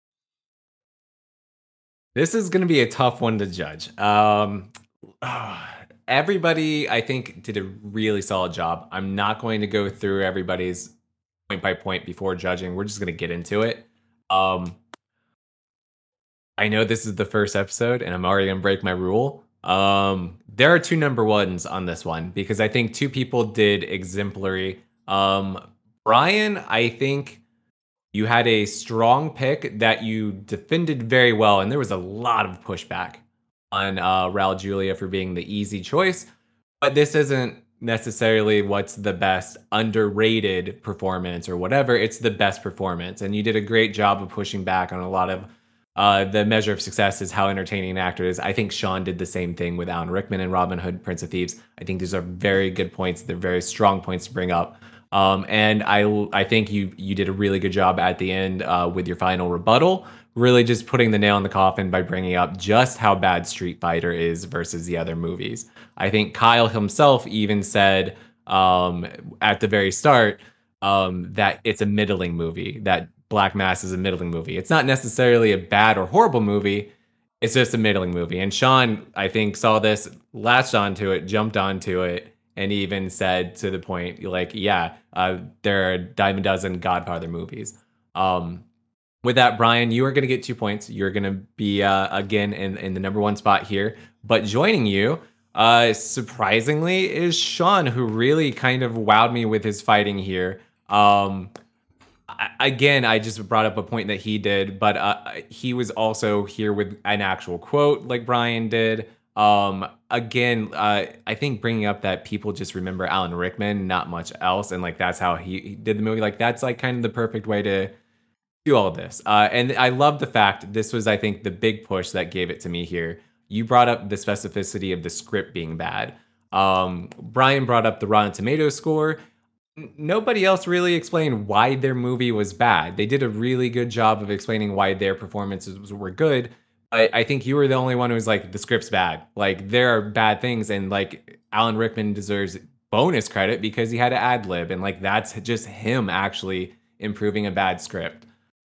This is going to be a tough one to judge. Um, everybody, I think, did a really solid job. I'm not going to go through everybody's point by point before judging. We're just going to get into it. Um, I know this is the first episode, and I'm already going to break my rule. Um, there are two number ones on this one because I think two people did exemplary. Um, Brian, I think you had a strong pick that you defended very well, and there was a lot of pushback. on uh, Raul Julia for being the easy choice, but this isn't necessarily what's the best underrated performance or whatever. It's the best performance, and you did a great job of pushing back on a lot of uh, the measure of success is how entertaining an actor is. I think Sean did the same thing with Alan Rickman and Robin Hood, Prince of Thieves. I think these are very good points. They're very strong points to bring up. Um, and I, I think you you did a really good job at the end uh, with your final rebuttal, really just putting the nail in the coffin by bringing up just how bad Street Fighter is versus the other movies. I think Kyle himself even said um, at the very start um, that it's a middling movie, that Black Mass is a middling movie. It's not necessarily a bad or horrible movie. It's just a middling movie. And Sean, I think, saw this, latched onto it, jumped onto it, and even said to the point, like, yeah, uh, there are a dime a dozen Godfather movies. Um, with that, Brian, you are going to get two points. You're going to be, uh, again, in, in the number one spot here. But joining you, uh, surprisingly, is Sean, who really kind of wowed me with his fighting here. Um, I, again, I just brought up a point that he did, but uh, he was also here with an actual quote like Brian did. Um, again, uh, I think bringing up that people just remember Alan Rickman, not much else. And like, that's how he, he did the movie. Like, that's like kind of the perfect way to do all this. Uh, and I love the fact this was, I think, the big push that gave it to me here. You brought up the specificity of the script being bad. Um, Brian brought up the Rotten Tomatoes score. N- Nobody else really explained why their movie was bad. They did a really good job of explaining why their performances were good. I, I think you were the only one who was like, the script's bad. Like, there are bad things, and like Alan Rickman deserves bonus credit because he had to ad lib, and like that's just him actually improving a bad script.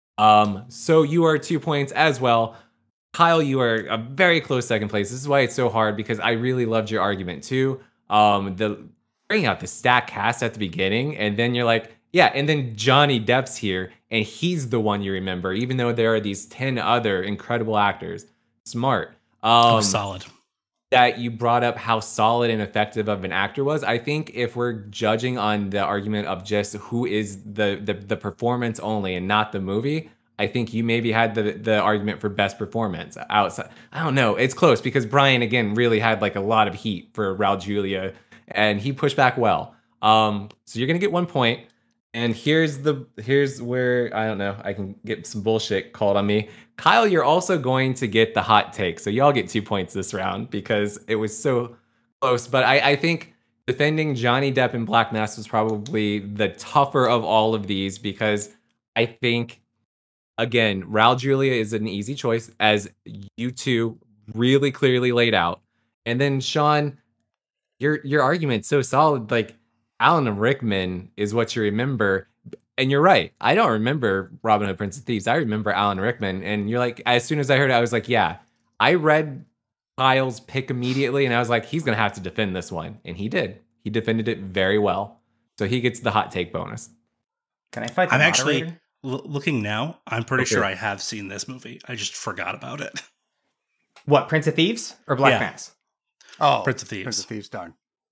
Um, so you are two points as well. Kyle, you are a very close second place. This is why it's so hard, because I really loved your argument too. Um, the bringing out the stack cast at the beginning, and then you're like, yeah, and then Johnny Depp's here, and he's the one you remember, even though there are these ten other incredible actors. Smart. Um,
Oh, solid.
That you brought up how solid and effective of an actor was. I think if we're judging on the argument of just who is the the, the performance only and not the movie, I think you maybe had the the argument for best performance outside. I don't know. It's close because Brian again really had like a lot of heat for Raul Julia, and he pushed back well. Um, so you're gonna get one point. And here's the here's where I don't know, I can get some bullshit called on me. Kyle, you're also going to get the hot take. So y'all get two points this round because it was so close. But I, I think defending Johnny Depp in Black Mass was probably the tougher of all of these, because I think, again, Raul Julia is an easy choice, as you two really clearly laid out. And then Sean, your your argument's so solid. Like, Alan Rickman is what you remember. And you're right. I don't remember Robin Hood, Prince of Thieves. I remember Alan Rickman. And you're like, as soon as I heard it, I was like, yeah. I read Kyle's pick immediately, and I was like, he's going to have to defend this one. And he did. He defended it very well. So he gets the hot take bonus.
Can I fight the
I'm
moderator?
actually l- looking now. I'm pretty
Okay.
sure I have seen this movie. I just forgot about it.
What, Prince of Thieves or Black
Yeah.
Mass?
Oh,
Prince of Thieves.
Prince of Thieves, darn.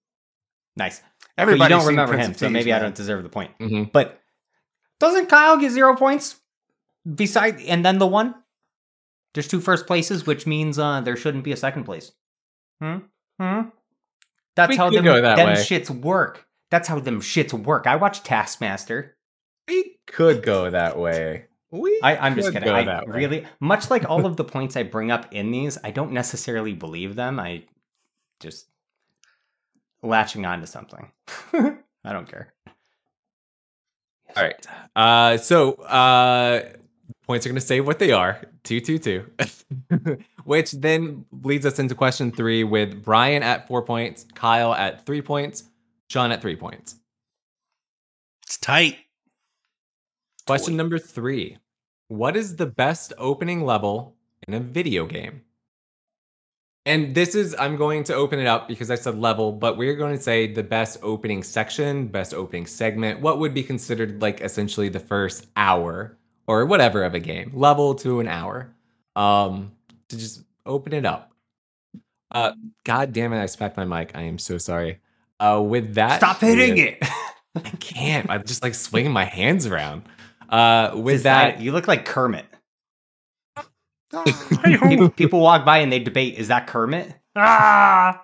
Nice.
Everybody
But you don't remember him, so maybe I don't deserve the point.
Mm-hmm.
But doesn't Kyle get zero points? Beside, and then the one? There's two first places, which means uh, there shouldn't be a second place. Hmm? Hmm? That's
We
how
could
them,
go that
them
way.
shits work. That's how them shits work. I watch Taskmaster.
We could go that way. We
I, I'm just
could
kidding.
go
I
that way.
really, much like all of the points I bring up in these, I don't necessarily believe them. I just latching on to something. I don't care.
All right. Uh, so uh, points are going to say what they are. Two, two, two. Which then leads us into question three with Brian at four points, Kyle at three points, Sean at three points.
It's tight.
Question
Toy.
number three. What is the best opening level in a video game? And this is, I'm going to open it up because I said level, but we're going to say the best opening section, best opening segment, what would be considered like essentially the first hour or whatever of a game, level to an hour, um, to just open it up. Uh, God damn it, I smacked my mic. I am so sorry. Uh, with that,
Stop hitting it.
I can't. I'm just like swinging my hands around. Uh, with
Just,
that,
I- you look like Kermit. Pe- People walk by and they debate, is that Kermit?
Ah!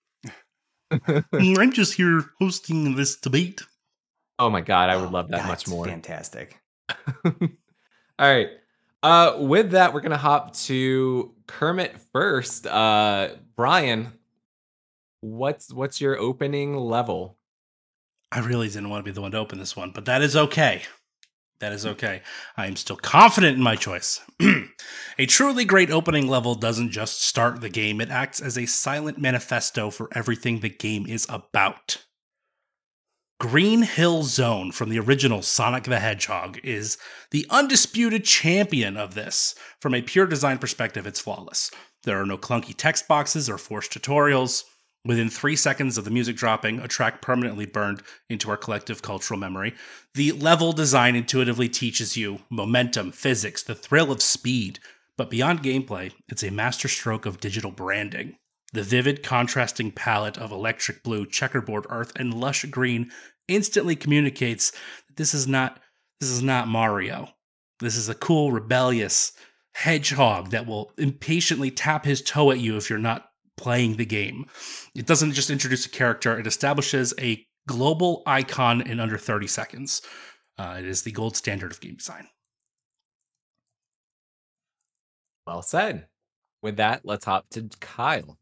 I'm just here hosting this debate.
Oh my god, I would
Oh,
love that
God,
much
it's
more.
fantastic.
All right. Uh, with that, we're gonna hop to Kermit first. Uh, Brian, what's what's your opening level?
I really didn't want to be the one to open this one, but that is okay. That is okay. I am still confident in my choice. A truly great opening level doesn't just start the game, it acts as a silent manifesto for everything the game is about. Green Hill Zone from the original Sonic the Hedgehog is the undisputed champion of this. From a pure design perspective, it's flawless. There are no clunky text boxes or forced tutorials. Within three seconds of the music dropping, a track permanently burned into our collective cultural memory. The level design intuitively teaches you momentum, physics, the thrill of speed. But beyond gameplay, it's a masterstroke of digital branding. The vivid, contrasting palette of electric blue, checkerboard earth, and lush green instantly communicates that this is not this is not Mario. This is a cool, rebellious hedgehog that will impatiently tap his toe at you if you're not playing the game. It doesn't just introduce a character, it establishes a global icon in under thirty seconds. Uh, it is the gold standard of game design.
Well said. With that, let's hop to Kyle.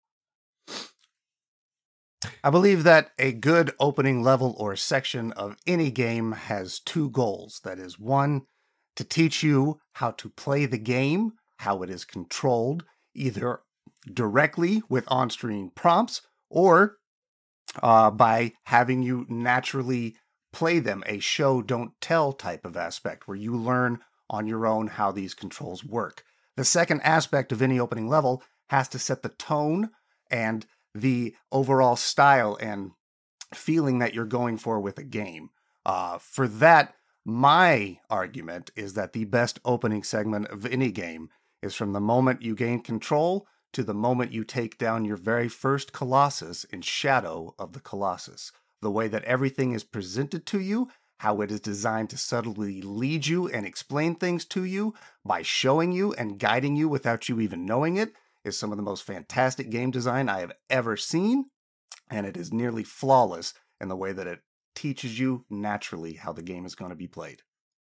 I believe that a good opening level or section of any game has two goals. That is, one, to teach you how to play the game, how it is controlled, either directly with on-screen prompts or uh, by having you naturally play them, a show don't tell type of aspect where you learn on your own how these controls work. The second aspect of any opening level has to set the tone and the overall style and feeling that you're going for with a game. Uh, for that, my argument is that the best opening segment of any game is from the moment you gain control to the moment you take down your very first Colossus in Shadow of the Colossus. The way that everything is presented to you, how it is designed to subtly lead you and explain things to you by showing you and guiding you without you even knowing it, is some of the most fantastic game design I have ever seen, and it is nearly flawless in the way that it teaches you naturally how the game is going to be played.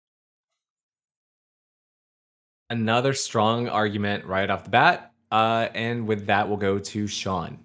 Another strong argument right off the bat. Uh, and with that, we'll go to Sean.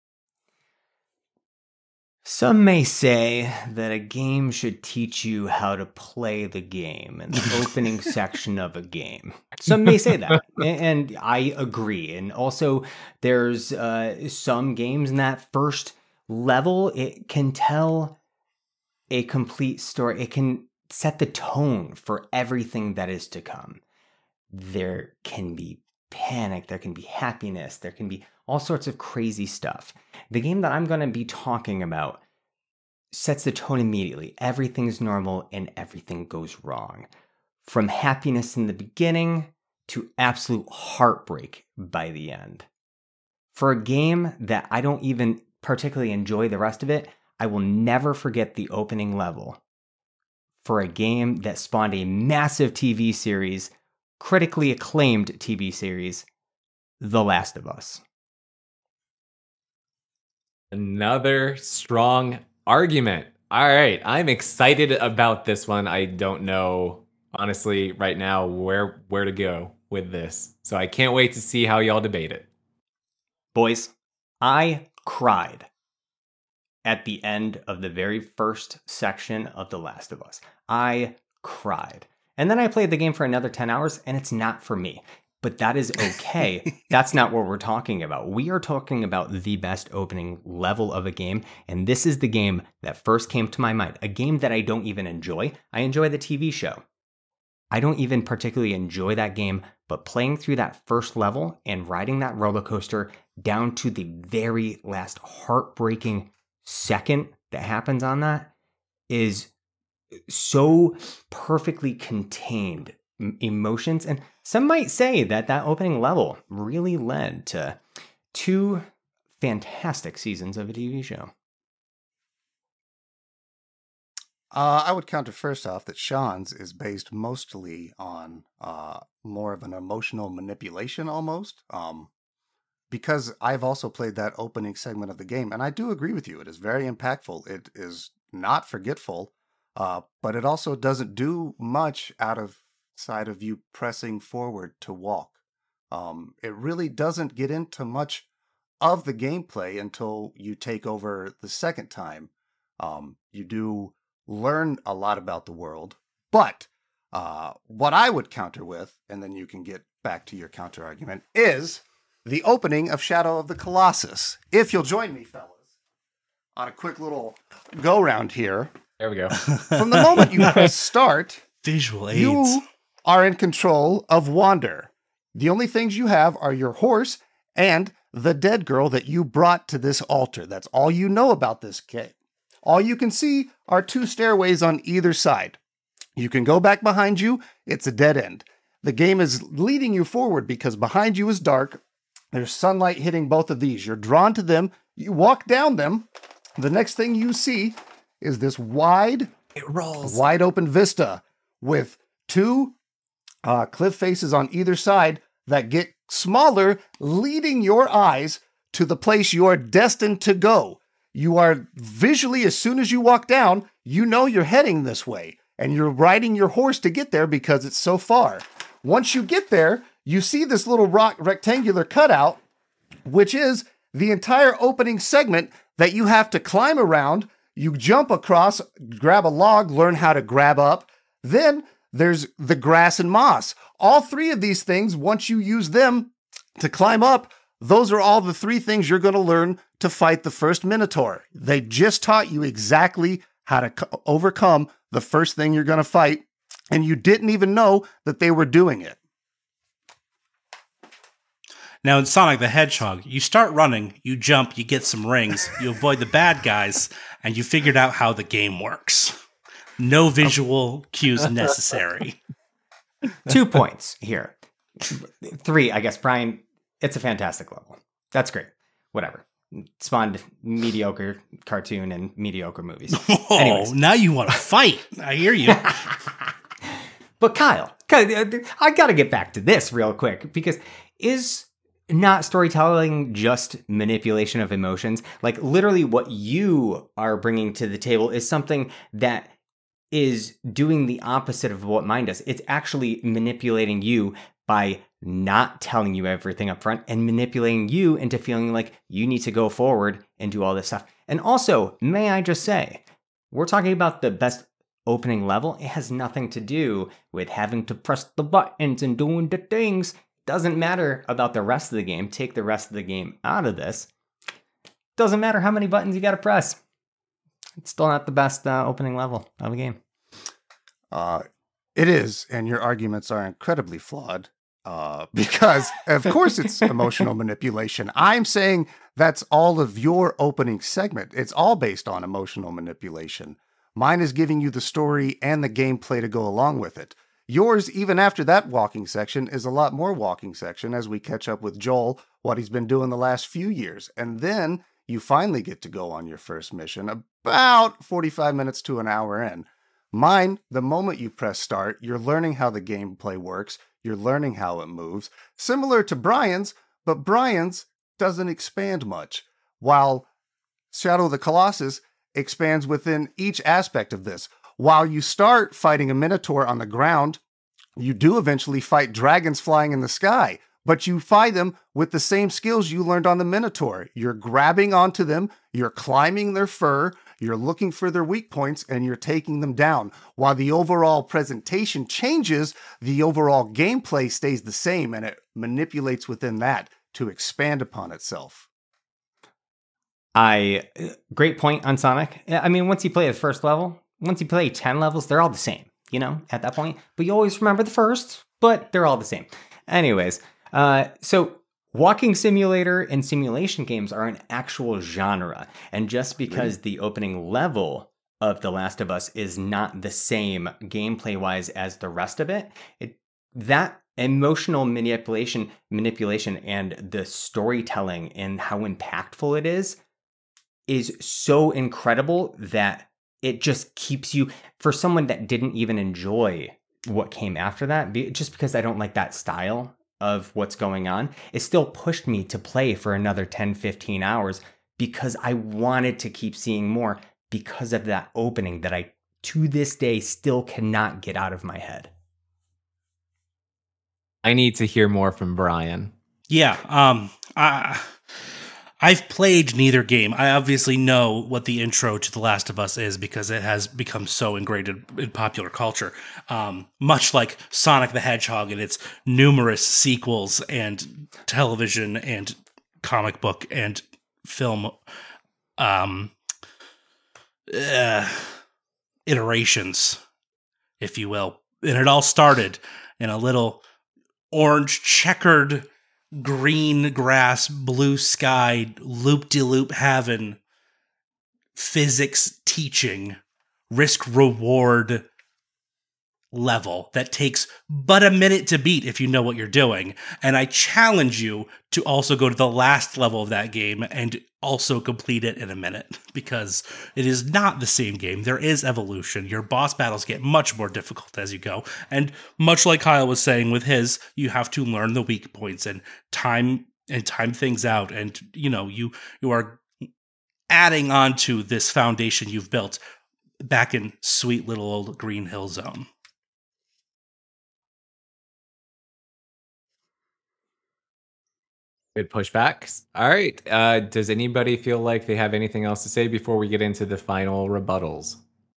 Some may say that a game should teach you how to play the game in the opening section of a game. Some may say that, and I agree. And also, there's uh, some games in that first level, it can tell a complete story. It can set the tone for everything that is to come. There can be panic, there can be happiness, there can be all sorts of crazy stuff. The game that I'm going to be talking about sets the tone immediately. Everything's normal and everything goes wrong. From happiness in the beginning to absolute heartbreak by the end. For a game that I don't even particularly enjoy the rest of it, I will never forget the opening level. For a game that spawned a massive T V series, critically acclaimed T V series, The Last of Us.
Another strong argument. All right, I'm excited about this one. I don't know, honestly, right now where where to go with this. So I can't wait to see how y'all debate it.
Boys, I cried at the end of the very first section of The Last of Us. I cried. And then I played the game for another ten hours, and it's not for me. But that is okay. That's not what we're talking about. We are talking about the best opening level of a game, and this is the game that first came to my mind. A game that I don't even enjoy. I enjoy the T V show. I don't even particularly enjoy that game, but playing through that first level and riding that roller coaster down to the very last heartbreaking second that happens on that is so perfectly contained emotions. And some might say that that opening level really led to two fantastic seasons of a T V show.
Uh, I would counter first off that Sean's is based mostly on uh, more of an emotional manipulation almost. Um, because I've also played that opening segment of the game, and I do agree with you. It is very impactful. It is not forgetful, uh, but it also doesn't do much out of side of you pressing forward to walk. Um, it really doesn't get into much of the gameplay until you take over the second time. Um, you do learn a lot about the world, but uh, what I would counter with, and then you can get back to your counter argument, is the opening of Shadow of the Colossus. If you'll join me, fellas, on a quick little go round here.
There we go.
From the moment you press start,
Visual aids.
you are in control of Wander. The only things you have are your horse and the dead girl that you brought to this altar. That's all you know about this game. All you can see are two stairways on either side. You can go back behind you. It's a dead end. The game is leading you forward because behind you is dark. There's sunlight hitting both of these. You're drawn to them. You walk down them. The next thing you see is this wide,
It rolls.
wide open vista with two uh, cliff faces on either side that get smaller, leading your eyes to the place you are destined to go. You are visually, as soon as you walk down, you know you're heading this way, and you're riding your horse to get there because it's so far. Once you get there, you see this little rock rectangular cutout, which is the entire opening segment that you have to climb around. You jump across, grab a log, learn how to grab up. Then there's the grass and moss. All three of these things, once you use them to climb up, those are all the three things you're going to learn to fight the first Minotaur. They just taught you exactly how to co- overcome the first thing you're going to fight, and you didn't even know that they were doing it.
Now, in Sonic the Hedgehog, you start running, you jump, you get some rings, you avoid the bad guys, and you figured out how the game works. No visual cues necessary.
Two points here. Three, I guess, Brian, it's a fantastic level. That's great. Whatever. Spawned mediocre cartoon and mediocre movies.
Oh,
Anyways.
now you want to fight. I hear you.
But Kyle, I got to get back to this real quick, because is not storytelling just manipulation of emotions? Like, literally what you are bringing to the table is something that is doing the opposite of what mine does. It's actually manipulating you by not telling you everything up front and manipulating you into feeling like you need to go forward and do all this stuff. And also, may I just say, we're talking about the best opening level. It has nothing to do with having to press the buttons and doing the things. Doesn't matter about the rest of the game. Take the rest of the game out of this. Doesn't matter how many buttons you got to press. It's still not the best uh, opening level of a game.
Uh, it is, and your arguments are incredibly flawed. Uh, because, of course, it's emotional manipulation. I'm saying that's all of your opening segment. It's all based on emotional manipulation. Mine is giving you the story and the gameplay to go along with it. Yours, even after that walking section, is a lot more walking section as we catch up with Joel, what he's been doing the last few years. And then you finally get to go on your first mission about forty-five minutes to an hour in. Mine, the moment you press start, you're learning how the gameplay works. You're learning how it moves. Similar to Brian's, but Brian's doesn't expand much, while Shadow of the Colossus expands within each aspect of this. While you start fighting a Minotaur on the ground, you do eventually fight dragons flying in the sky, but you fight them with the same skills you learned on the Minotaur. You're grabbing onto them, you're climbing their fur, you're looking for their weak points, and you're taking them down. While the overall presentation changes, the overall gameplay stays the same, and it manipulates within that to expand upon itself.
I great point on Sonic. I mean, once you play the first level, once you play ten levels, they're all the same, you know, at that point. But you always remember the first, but they're all the same. Anyways, uh, so walking simulator and simulation games are an actual genre. And just because the opening level of The Last of Us is not the same gameplay-wise as the rest of it, it that emotional manipulation, manipulation and the storytelling and how impactful it is, is so incredible that it just keeps you, for someone that didn't even enjoy what came after that, be, just because I don't like that style of what's going on, it still pushed me to play for another ten, fifteen hours because I wanted to keep seeing more because of that opening that I, to this day, still cannot get out of my head.
I need to hear more from Brian.
Yeah, um, I, I've played neither game. I obviously know what the intro to The Last of Us is because it has become so ingrained in, in popular culture. Um, much like Sonic the Hedgehog and its numerous sequels and television and comic book and film um, uh, iterations, if you will. And it all started in a little orange checkered green grass, blue sky, loop-de-loop having physics teaching risk reward level that takes but a minute to beat if you know what you're doing. And I challenge you to also go to the last level of that game and also complete it in a minute, because it is not the same game. There is evolution. Your boss battles get much more difficult as you go. And much like Kyle was saying with his, you have to learn the weak points and time and time things out. And, you know, you you are adding on to this foundation you've built back in sweet little old Green Hill Zone.
Good pushbacks. All right. Uh, does anybody feel like they have anything else to say before we get into the final rebuttals?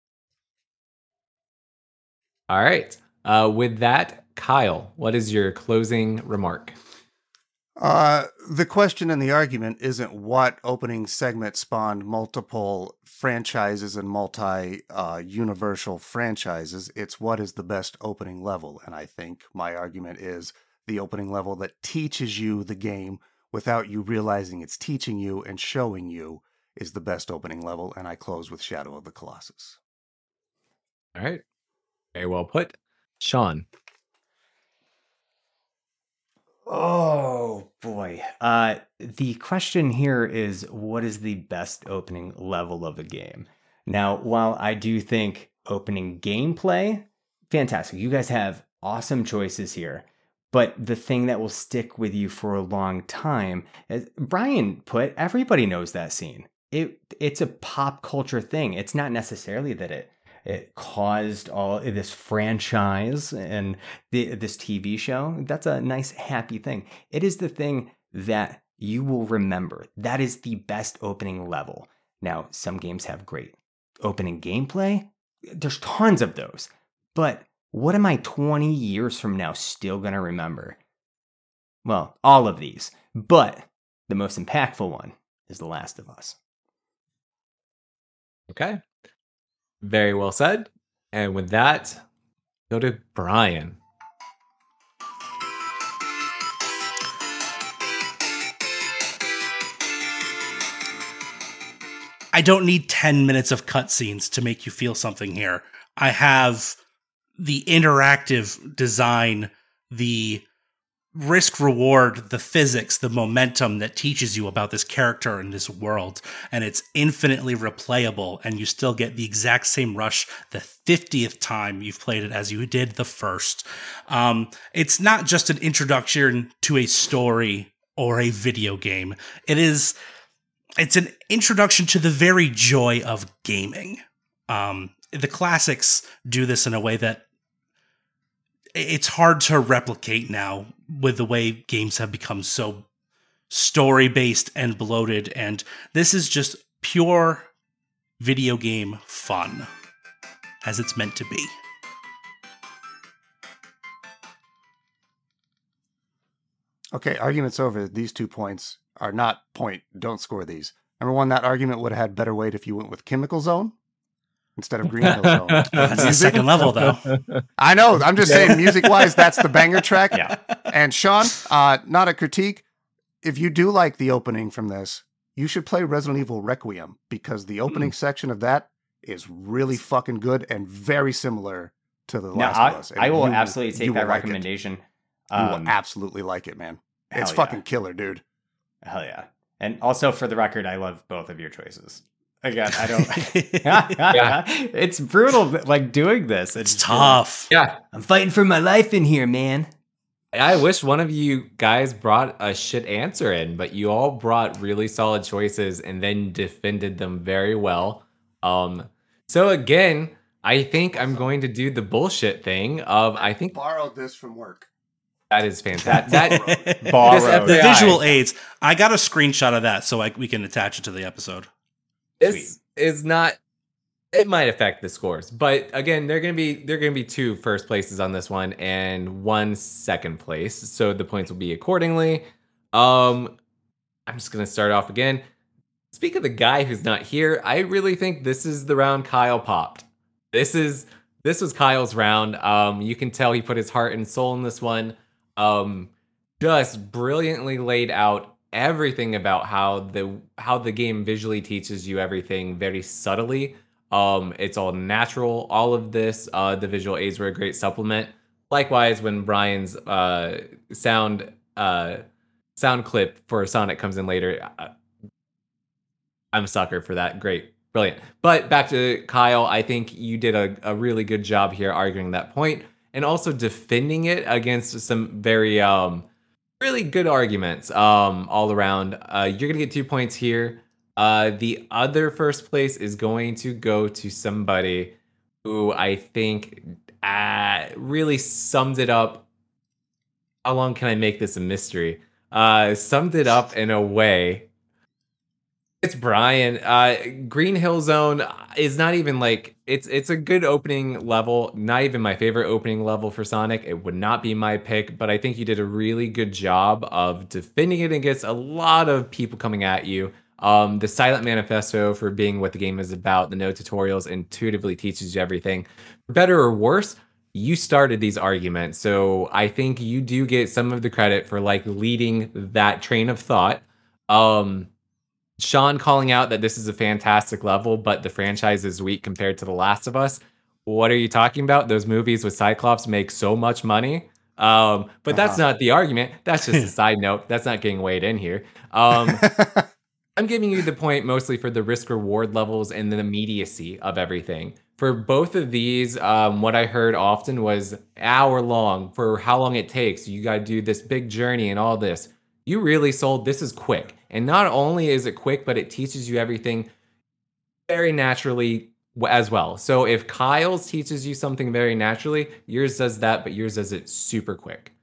All right. Uh, with that, Kyle, what is your closing remark?
Uh, the question and the argument isn't what opening segment spawned multiple franchises and multi uh, universal franchises. It's what is the best opening level. And I think my argument is the opening level that teaches you the game without you realizing it's teaching you and showing you is the best opening level. And I close with Shadow of the Colossus.
All right. Very well put. Sean.
Oh boy. Uh, the question here is, what is the best opening level of a game? Now, while I do think opening gameplay, fantastic. You guys have awesome choices here. But the thing that will stick with you for a long time, as Brian put, everybody knows that scene. It it's a pop culture thing. It's not necessarily that it it caused all this franchise and the, this T V show. That's a nice, happy thing. It is the thing that you will remember. That is the best opening level. Now, some games have great opening gameplay. There's tons of those. But what am I twenty years from now still going to remember? Well, all of these. But the most impactful one is The Last of Us.
Okay. Very well said. And with that, go to Brian.
I don't need ten minutes of cutscenes to make you feel something here. I have the interactive design, the risk reward, the physics, the momentum that teaches you about this character and this world. And it's infinitely replayable, and you still get the exact same rush the fiftieth time you've played it as you did the first. Um, it's not just an introduction to a story or a video game. It is, it's an introduction to the very joy of gaming. Um, the classics do this in a way that it's hard to replicate now with the way games have become so story-based and bloated. And this is just pure video game fun, as it's meant to be.
Okay, argument's over. These two points are not point. Don't score these. Number one, that argument would have had better weight if you went with Chemical Zone instead of Green Hill Zone.
That's the second level, though.
I know. I'm just saying, music-wise, that's the banger track.
Yeah.
And Sean, uh, not a critique. If you do like the opening from this, you should play Resident Evil Requiem, because the opening mm. section of that is really fucking good and very similar to The Last
now,
of Us.
I, I will
you,
absolutely take that recommendation.
Like um, you will absolutely like it, man. It's
yeah.
fucking killer, dude.
Hell yeah. And also, for the record, I love both of your choices. Again, I don't. yeah. It's brutal, like doing this.
It's tough.
Yeah.
I'm fighting for my life in here, man.
I wish one of you guys brought a shit answer in, but you all brought really solid choices and then defended them very well. Um, so again, I think I'm going to do the bullshit thing of I think
Borrowed this from work.
that is fantastic. That
Borrowed.
The
F Y I.
visual aids. I got a screenshot of that so I, we can attach it to the episode.
this is not. It might affect the scores, but again, they're gonna be they're gonna be two first places on this one and one second place, so the points will be accordingly. Um, I'm just gonna start off again. Speak of the guy who's not here, I really think this is the round Kyle popped. This is this was Kyle's round. Um, you can tell he put his heart and soul in this one. Um, just brilliantly laid out everything about how the how the game visually teaches you everything very subtly. Um, it's all natural. All of this, uh, the visual aids were a great supplement. Likewise, when Brian's uh, sound uh, sound clip for Sonic comes in later, uh, I'm a sucker for that. Great, brilliant. But back to Kyle, I think you did a, a really good job here arguing that point and also defending it against some very um, really good arguments um, all around. Uh, you're gonna get two points here. Uh, the other first place is going to go to somebody who I think uh, really summed it up. How long can I make this a mystery? Uh, summed it up in a way. It's Brian. Uh, Green Hill Zone is not even like it's it's a good opening level. Not even my favorite opening level for Sonic. It would not be my pick, but I think you did a really good job of defending it against a lot of people coming at you. Um, the Silent Manifesto for being what the game is about, the no tutorials intuitively teaches you everything. For better or worse, you started these arguments. So I think you do get some of the credit for like leading that train of thought. Um, Sean calling out that this is a fantastic level, but the franchise is weak compared to The Last of Us. What are you talking about? Those movies with Cyclops make so much money. Um, but that's
Uh-huh.
not the argument. That's just a side note. That's not getting weighed in here. Um, I'm giving you the point mostly for the risk reward levels and the immediacy of everything. For both of these, um, what I heard often was hour long for how long it takes. You got to do this big journey and all this. You really sold this is quick. And not only is it quick, but it teaches you everything very naturally as well. So if Kyle's teaches you something very naturally, yours does that, but yours does it super quick.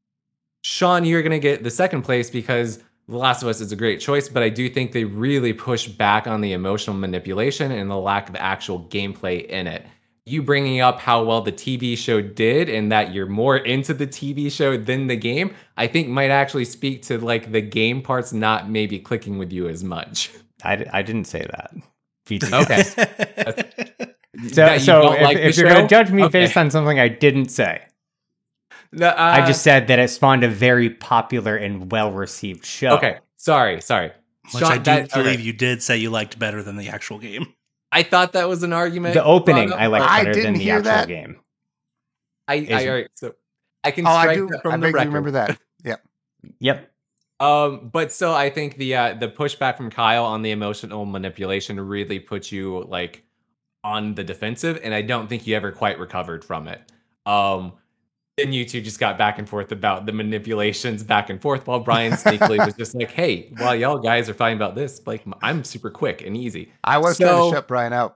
Sean, you're going to get the second place because The Last of Us is a great choice, but I do think they really push back on the emotional manipulation and the lack of actual gameplay in it. You bringing up how well the T V show did and that you're more into the T V show than the game, I think might actually speak to like the game parts not maybe clicking with you as much.
I, I didn't say that.
Okay.
So,
That you
so
don't
if,
like
if
the
you're going to
show?
judge me
Okay.
based on something I didn't say,
No, uh,
I just said that it spawned a very popular and well-received show.
Okay, sorry, sorry.
Which
Sean,
I do
that-
believe
okay.
you did say you liked better than the actual game.
I thought that was an argument.
The opening
brought up,
I like
but
I
better than
didn't
the
hear
actual
that.
game.
I, I,
Is-
all right, so I can
Oh,
strike
I do.
that from
I
the
vaguely
record.
remember that. Yep.
Yep.
Um, but so I think the uh, the pushback from Kyle on the emotional manipulation really put you like on the defensive, and I don't think you ever quite recovered from it. Um, then you two just got back and forth about the manipulations back and forth, while Brian sneakily was just like, "Hey, while y'all guys are fighting about this, like I'm super quick and easy."
I was trying
So-
to shut Brian out.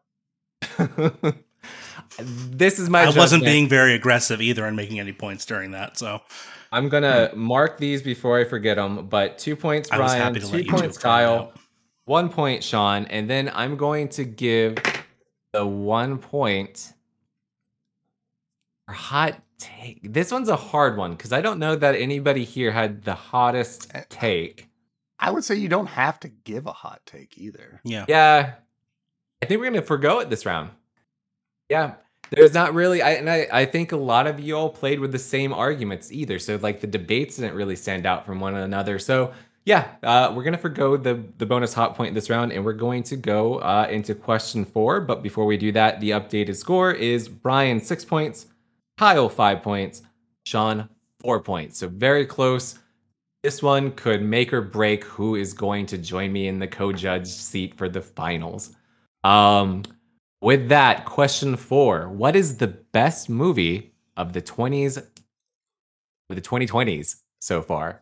This is my.
I wasn't
judgment.
being very aggressive either in making any points during that. So
I'm gonna mark these before I forget them. But two points,
I was
Brian.
happy to
Two
let you two
points,
try it
Kyle.
out.
One point, Sean, and then I'm going to give the one point for hot take. This one's a hard one because I don't know that anybody here had the hottest take.
I would say you don't have to give a hot take either.
Yeah.
Yeah, I think we're gonna forgo it this round. Yeah, there's not really, I and I, I think a lot of you all played with the same arguments either. So like the debates didn't really stand out from one another. So yeah, uh, we're gonna forgo the the bonus hot point this round, and we're going to go uh, into question four. But before we do that, the updated score is Brian six points, Kyle five points, Sean four points. So very close. This one could make or break who is going to join me in the co-judge seat for the finals. Um, with that, question four: what is the best movie of the twenties, of the twenty twenties so far?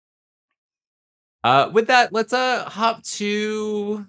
Uh, with that, let's uh hop to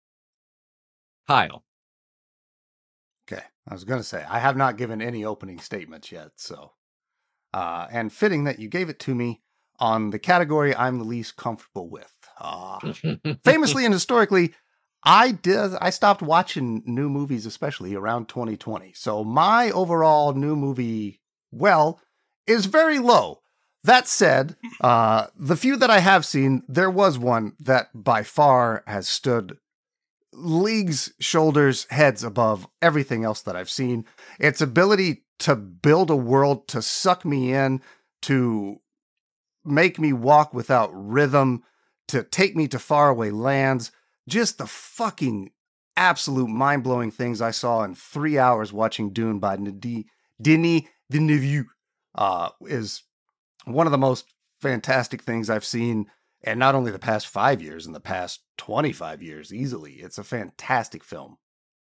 Kyle.
Okay, I was going to say I have not given any opening statements yet, so uh, and fitting that you gave it to me on the category I'm the least comfortable with. Uh, famously and historically, I did. I stopped watching new movies, especially around twenty twenty. So my overall new movie well is very low. That said, uh, the few that I have seen, there was one that by far has stood leagues, shoulders, heads above everything else that I've seen. Its ability to build a world, to suck me in, to make me walk without rhythm, to take me to faraway lands. Just the fucking absolute mind-blowing things I saw in three hours watching Dune by Denis Villeneuve uh, is one of the most fantastic things I've seen, and not only the past five years, in the past twenty-five years, easily. It's a fantastic film.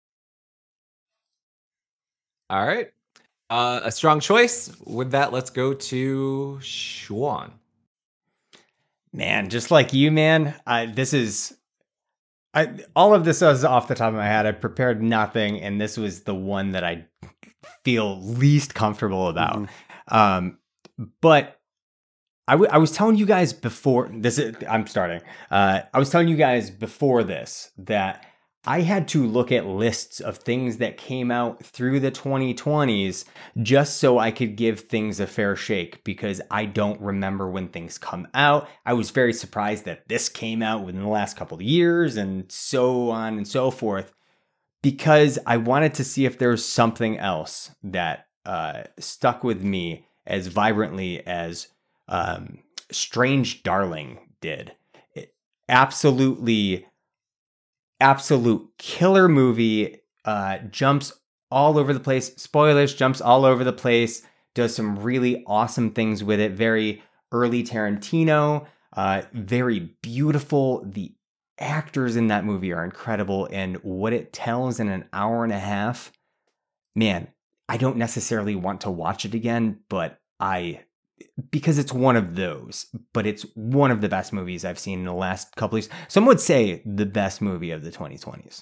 All right. Uh, a strong choice. With that, let's go to Sean.
Man, just like you, man, I, this is... I, all of this was off the top of my head. I prepared nothing, and this was the one that I feel least comfortable about. Mm-hmm. Um, but I, w- I was telling you guys before this. Is, I'm starting. Uh, I was telling you guys before this that I had to look at lists of things that came out through the twenty twenties just so I could give things a fair shake, because I don't remember when things come out. I was very surprised that this came out within the last couple of years and so on and so forth, because I wanted to see if there was something else that uh, stuck with me as vibrantly as um, Strange Darling did. It absolutely... Absolute killer movie, uh, jumps all over the place. Spoilers, jumps all over the place. Does some really awesome things with it. Very early Tarantino. Uh, very beautiful. The actors in that movie are incredible. And what it tells in an hour and a half, man, I don't necessarily want to watch it again, but I... because it's one of those, but it's one of the best movies I've seen in the last couple of years. Some would say the best movie of the twenty twenties.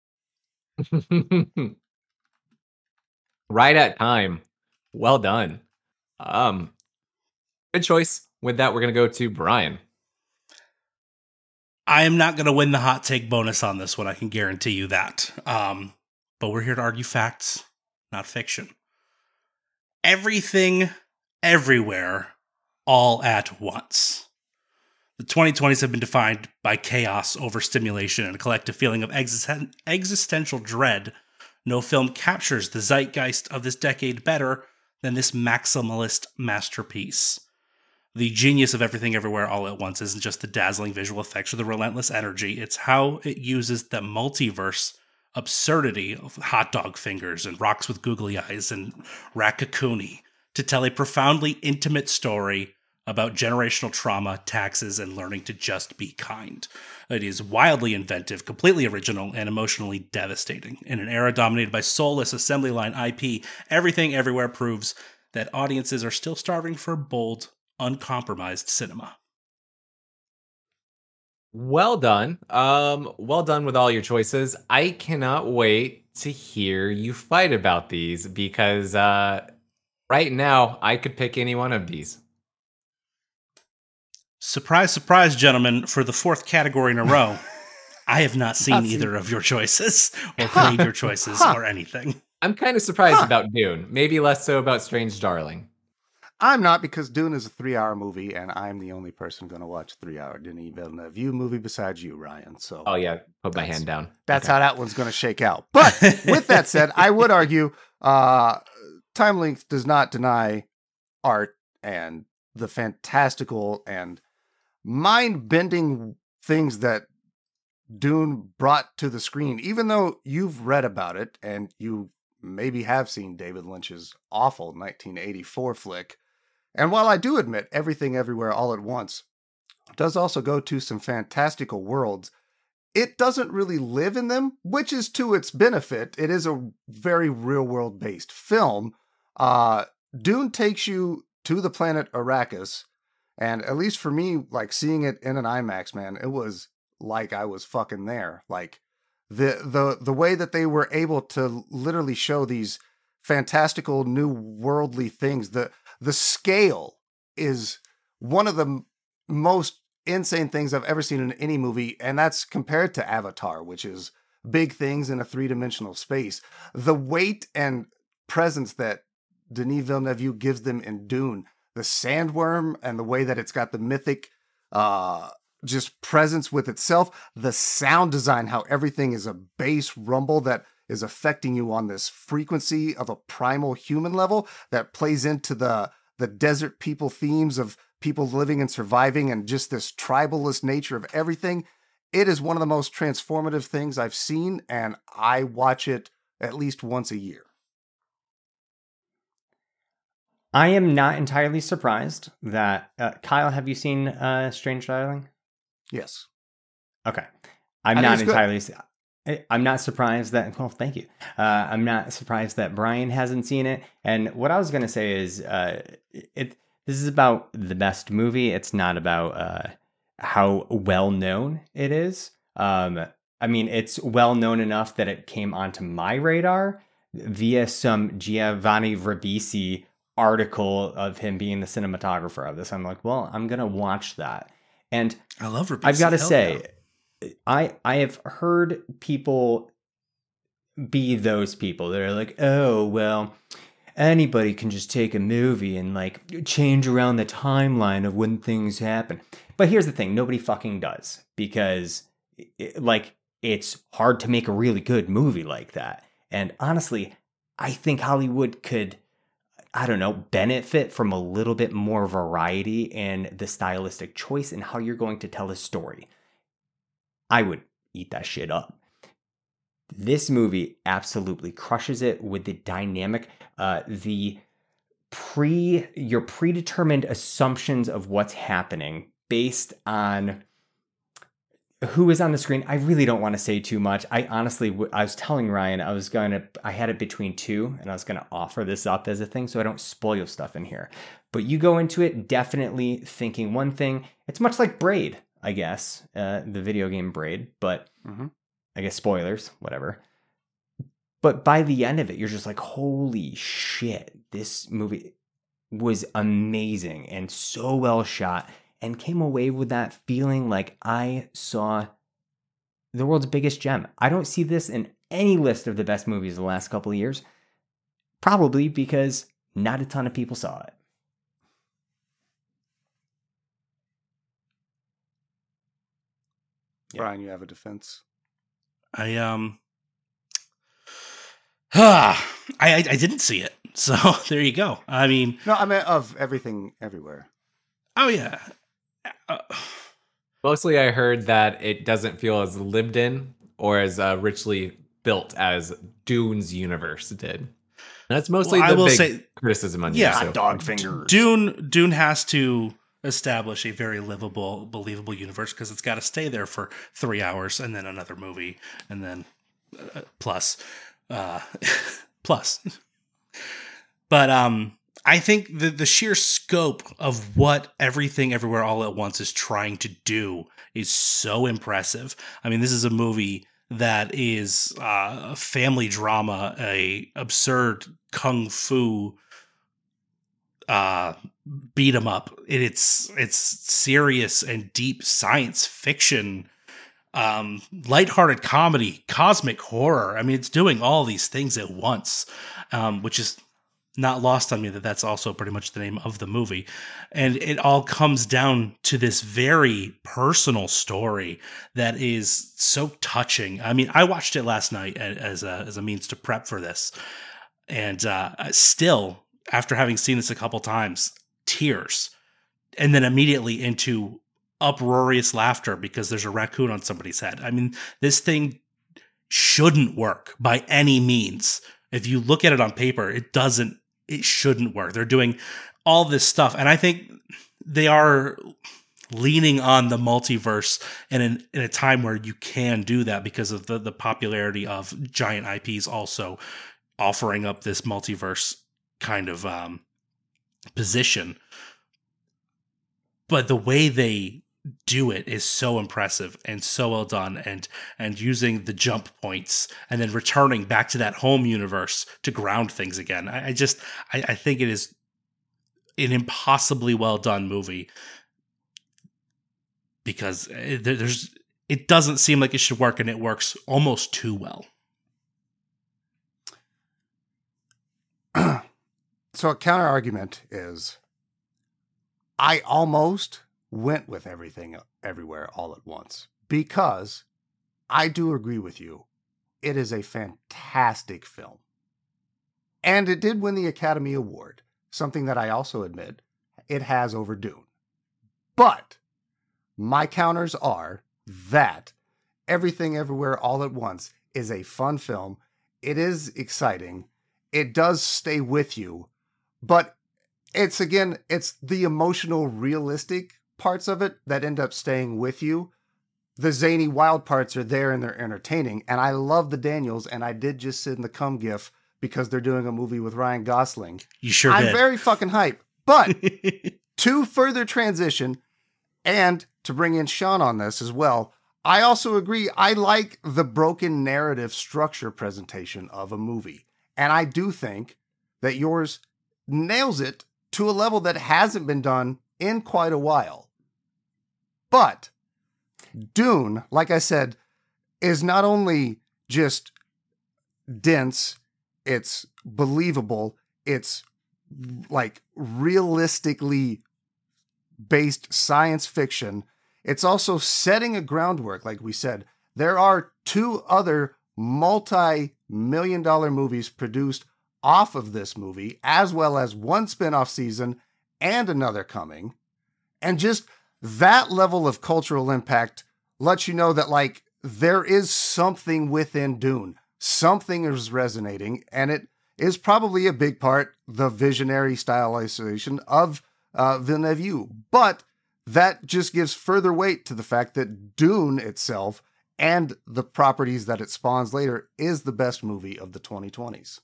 Right at time. Well done. Um, good choice. With that, we're going to go to Brian.
I am not going to win the hot take bonus on this one. I can guarantee you that. Um, but we're here to argue facts, not fiction. Everything, everywhere, all at once. The twenty twenties have been defined by chaos, overstimulation, and a collective feeling of existen- existential dread. No film captures the zeitgeist of this decade better than this maximalist masterpiece. The genius of Everything Everywhere All at Once isn't just the dazzling visual effects or the relentless energy, it's how it uses the multiverse absurdity of hot dog fingers and rocks with googly eyes and Raccacoonie to tell a profoundly intimate story about generational trauma, taxes, and learning to just be kind. It is wildly inventive, completely original, and emotionally devastating. In an era dominated by soulless assembly line I P, Everything Everywhere proves that audiences are still starving for bold, uncompromised cinema.
Well done. Um, well done with all your choices. I cannot wait to hear you fight about these, because uh, right now I could pick any one of these.
Surprise, surprise, gentlemen, for the fourth category in a row, I have not seen
Not
either
seen-
of your choices, or played your choices, or anything.
I'm kind of surprised
Huh.
about Dune. Maybe less so about Strange Darling.
I'm not, because Dune is a three-hour movie, and I'm the only person going to watch a three-hour Denis Villeneuve movie besides you, Ryan. So
Oh yeah, put my
That's-
hand down.
that's
Okay.
how that one's going to shake out. But with that said, I would argue uh, Time Length does not deny art and the fantastical and mind-bending things that Dune brought to the screen. Even though you've read about it and you maybe have seen David Lynch's awful nineteen eighty-four flick, and while I do admit Everything Everywhere All at Once does also go to some fantastical worlds, it doesn't really live in them, which is to its benefit. It is a very real world based film. Uh, Dune takes you to the planet Arrakis, and at least for me, like seeing it in an IMAX, man, it was like I was fucking there. Like the the the way that they were able to literally show these fantastical new worldly things, the the scale is one of the m- most insane things I've ever seen in any movie, and that's compared to Avatar, which is big things in a three-dimensional space. The weight and presence that Denis Villeneuve gives them in Dune, the sandworm and the way that it's got the mythic uh just presence with itself, the sound design, how everything is a bass rumble that is affecting you on this frequency of a primal human level that plays into the the desert people themes of people living and surviving and just this tribalist nature of everything. It is one of the most transformative things I've seen, and I watch it at least once a year.
I am not entirely surprised that uh, Kyle, have you seen uh, Strange Darling?
Yes.
Okay. I'm
I
not
think it's
entirely su- I- I'm not surprised that well, thank you. Uh, I'm not surprised that Brian hasn't seen it. And what I was going to say is uh, it this is about the best movie. It's not about uh, how well known it is. Um, I mean, it's well known enough that it came onto my radar via some Giovanni Ribisi article of him being the cinematographer of this. I'm like, well, I'm going to watch that. And
I love Ribisi.
I've got to
Hell
say,
yeah.
I I have heard people be those people that are like, oh, well, anybody can just take a movie and like change around the timeline of when things happen. But here's the thing, nobody fucking does, because it, like it's hard to make a really good movie like that. And honestly, I think Hollywood could, I don't know, benefit from a little bit more variety in the stylistic choice and how you're going to tell a story. I would eat that shit up. This movie absolutely crushes it with the dynamic, uh, the pre, your predetermined assumptions of what's happening based on who is on the screen. I really don't want to say too much. I honestly, I was telling Ryan, I was going to, I had it between two, and I was going to offer this up as a thing so I don't spoil stuff in here. But you go into it definitely thinking one thing. It's much like Braid, I guess, uh, the video game Braid, but mm-hmm. I guess spoilers, whatever. But by the end of it, you're just like, holy shit, this movie was amazing and so well shot. And came away with that feeling like I saw the world's biggest gem. I don't see this in any list of the best movies of the last couple of years. Probably because not a ton of people saw it.
Yeah. Brian, you have a defense?
I, um... I, I I didn't see it. So there you go. I mean...
No, I mean of everything everywhere.
Oh, yeah. Uh,
Mostly I heard that it doesn't feel as lived in or as uh, richly built as Dune's universe did. And that's mostly
well,
the
I will
big
say,
criticism on
yeah,
you.
Hot dog fingers.
Dune, Dune has to establish a very livable, believable universe because it's got to stay there for three hours and then another movie and then uh, plus. Uh, plus. But um. I think the, the sheer scope of what Everything Everywhere All at Once is trying to do is so impressive. I mean, this is a movie that is uh, a family drama, a absurd kung fu uh, beat 'em up. It, it's it's serious and deep science fiction, um, lighthearted comedy, cosmic horror. I mean, it's doing all these things at once, um, which is not lost on me that that's also pretty much the name of the movie. And it all comes down to this very personal story that is so touching. I mean, I watched it last night as a, as a means to prep for this. And uh, still, after having seen this a couple times, tears. And then immediately into uproarious laughter because there's a raccoon on somebody's head. I mean, this thing shouldn't work by any means. If you look at it on paper, it doesn't. It shouldn't work. They're doing all this stuff. And I think they are leaning on the multiverse in, an, in a time where you can do that because of the, the popularity of giant I Ps also offering up this multiverse kind of um, position. But the way they do it is so impressive and so well done, and and using the jump points and then returning back to that home universe to ground things again. I, I just I, I think it is an impossibly well done movie because it, there's it doesn't seem like it should work, and it works almost too well.
So a counter argument is, I almost went with Everything Everywhere All at Once because I do agree with you. It is a fantastic film. And it did win the Academy Award, something that I also admit it has over Dune. But my counters are that Everything Everywhere All at Once is a fun film. It is exciting. It does stay with you. But it's, again, it's the emotional, realistic parts of it that end up staying with you. The zany, wild parts are there and they're entertaining. And I love the Daniels, and I did just sit in the cum gif because they're doing a movie with Ryan Gosling.
You sure
I'm
did.
very fucking hype. But to further transition and to bring in Sean on this as well, I also agree. I like the broken narrative structure presentation of a movie. And I do think that yours nails it to a level that hasn't been done in quite a while. But Dune, like I said, is not only just dense, it's believable, it's like realistically based science fiction. It's also setting a groundwork, like we said. There are two other multi-million dollar movies produced off of this movie, as well as one spin-off season and another coming. And just that level of cultural impact lets you know that, like, there is something within Dune. Something is resonating, and it is probably a big part the visionary stylization of uh, Villeneuve. But that just gives further weight to the fact that Dune itself and the properties that it spawns later is the best movie of the twenty twenties.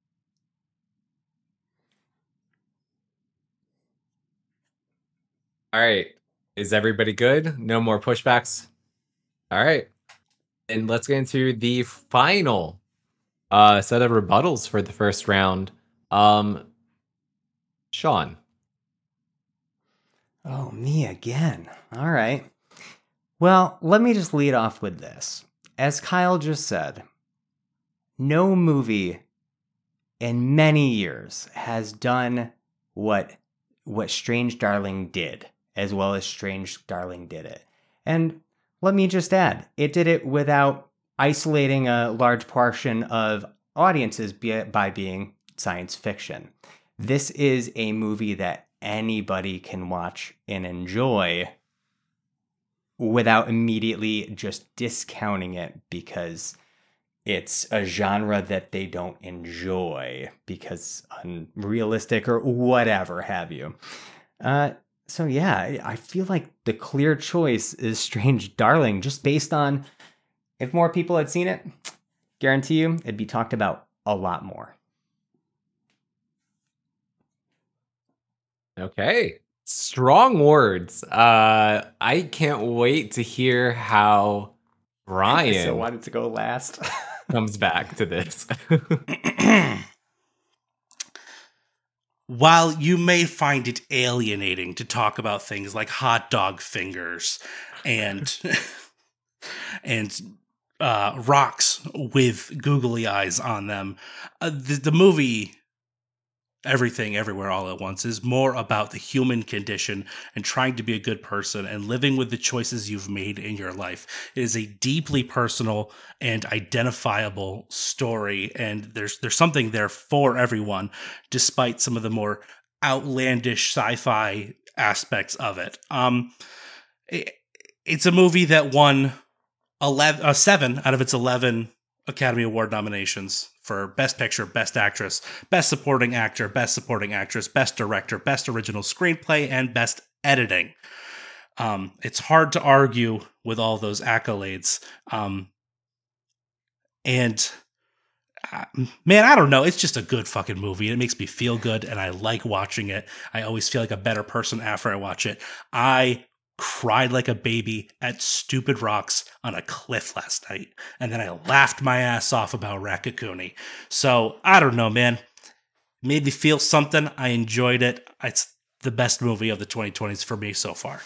All right. Is everybody good? No more pushbacks? All right. And let's get into the final uh, set of rebuttals for the first round. Um, Sean.
Oh, me again. All right. Well, let me just lead off with this. As Kyle just said, no movie in many years has done what what Strange Darling did, as well as Strange Darling did it. And let me just add, it did it without isolating a large portion of audiences by being science fiction. This is a movie that anybody can watch and enjoy without immediately just discounting it because it's a genre that they don't enjoy because unrealistic or whatever have you. Uh, so yeah, I feel like the clear choice is Strange Darling, just based on if more people had seen it, guarantee you it'd be talked about a lot more.
Okay. Strong words. Uh, I can't wait to hear how Ryan
I still wanted to go last.
comes back to this.
While you may find it alienating to talk about things like hot dog fingers and and uh, rocks with googly eyes on them, uh, the, the movie Everything Everywhere All at Once is more about the human condition and trying to be a good person and living with the choices you've made in your life. It is a deeply personal and identifiable story, and there's there's something there for everyone, despite some of the more outlandish sci-fi aspects of it. Um, it, it's a movie that won eleven, uh, seven out of its eleven Academy Award nominations for Best Picture, Best Actress, Best Supporting Actor, Best Supporting Actress, Best Director, Best Original Screenplay, and Best Editing. Um, it's hard to argue with all those accolades. Um, and uh, man, I don't know. It's just a good fucking movie. And it makes me feel good, and I like watching it. I always feel like a better person after I watch it. I cried like a baby at Stupid Rocks on a cliff last night, and then I laughed my ass off about Raccacoonie. So I don't know, man. It made me feel something. I enjoyed it. It's the best movie of the twenty twenties for me so far.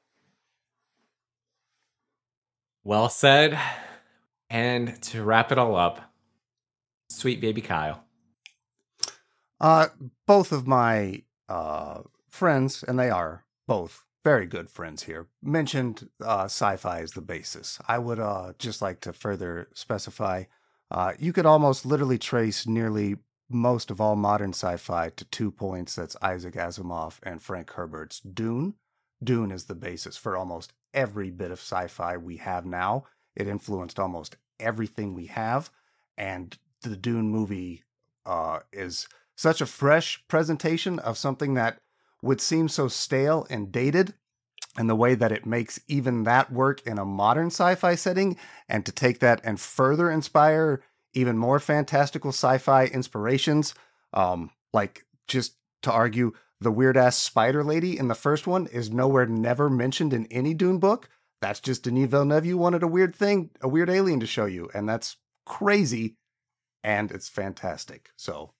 Well said. And to wrap it all up, sweet baby Kyle.
Uh, both of my uh, friends, and they are both very good friends here, mentioned uh, sci-fi as the basis. I would uh, just like to further specify, uh, you could almost literally trace nearly most of all modern sci-fi to two points. That's Isaac Asimov and Frank Herbert's Dune. Dune is the basis for almost every bit of sci-fi we have now. It influenced almost everything we have, and the Dune movie uh, is such a fresh presentation of something that would seem so stale and dated, and the way that it makes even that work in a modern sci-fi setting, and to take that and further inspire even more fantastical sci-fi inspirations, um, like just to argue the weird-ass spider lady in the first one is nowhere never mentioned in any Dune book. That's just Denis Villeneuve wanted a weird thing, a weird alien to show you, and that's crazy, and it's fantastic. So,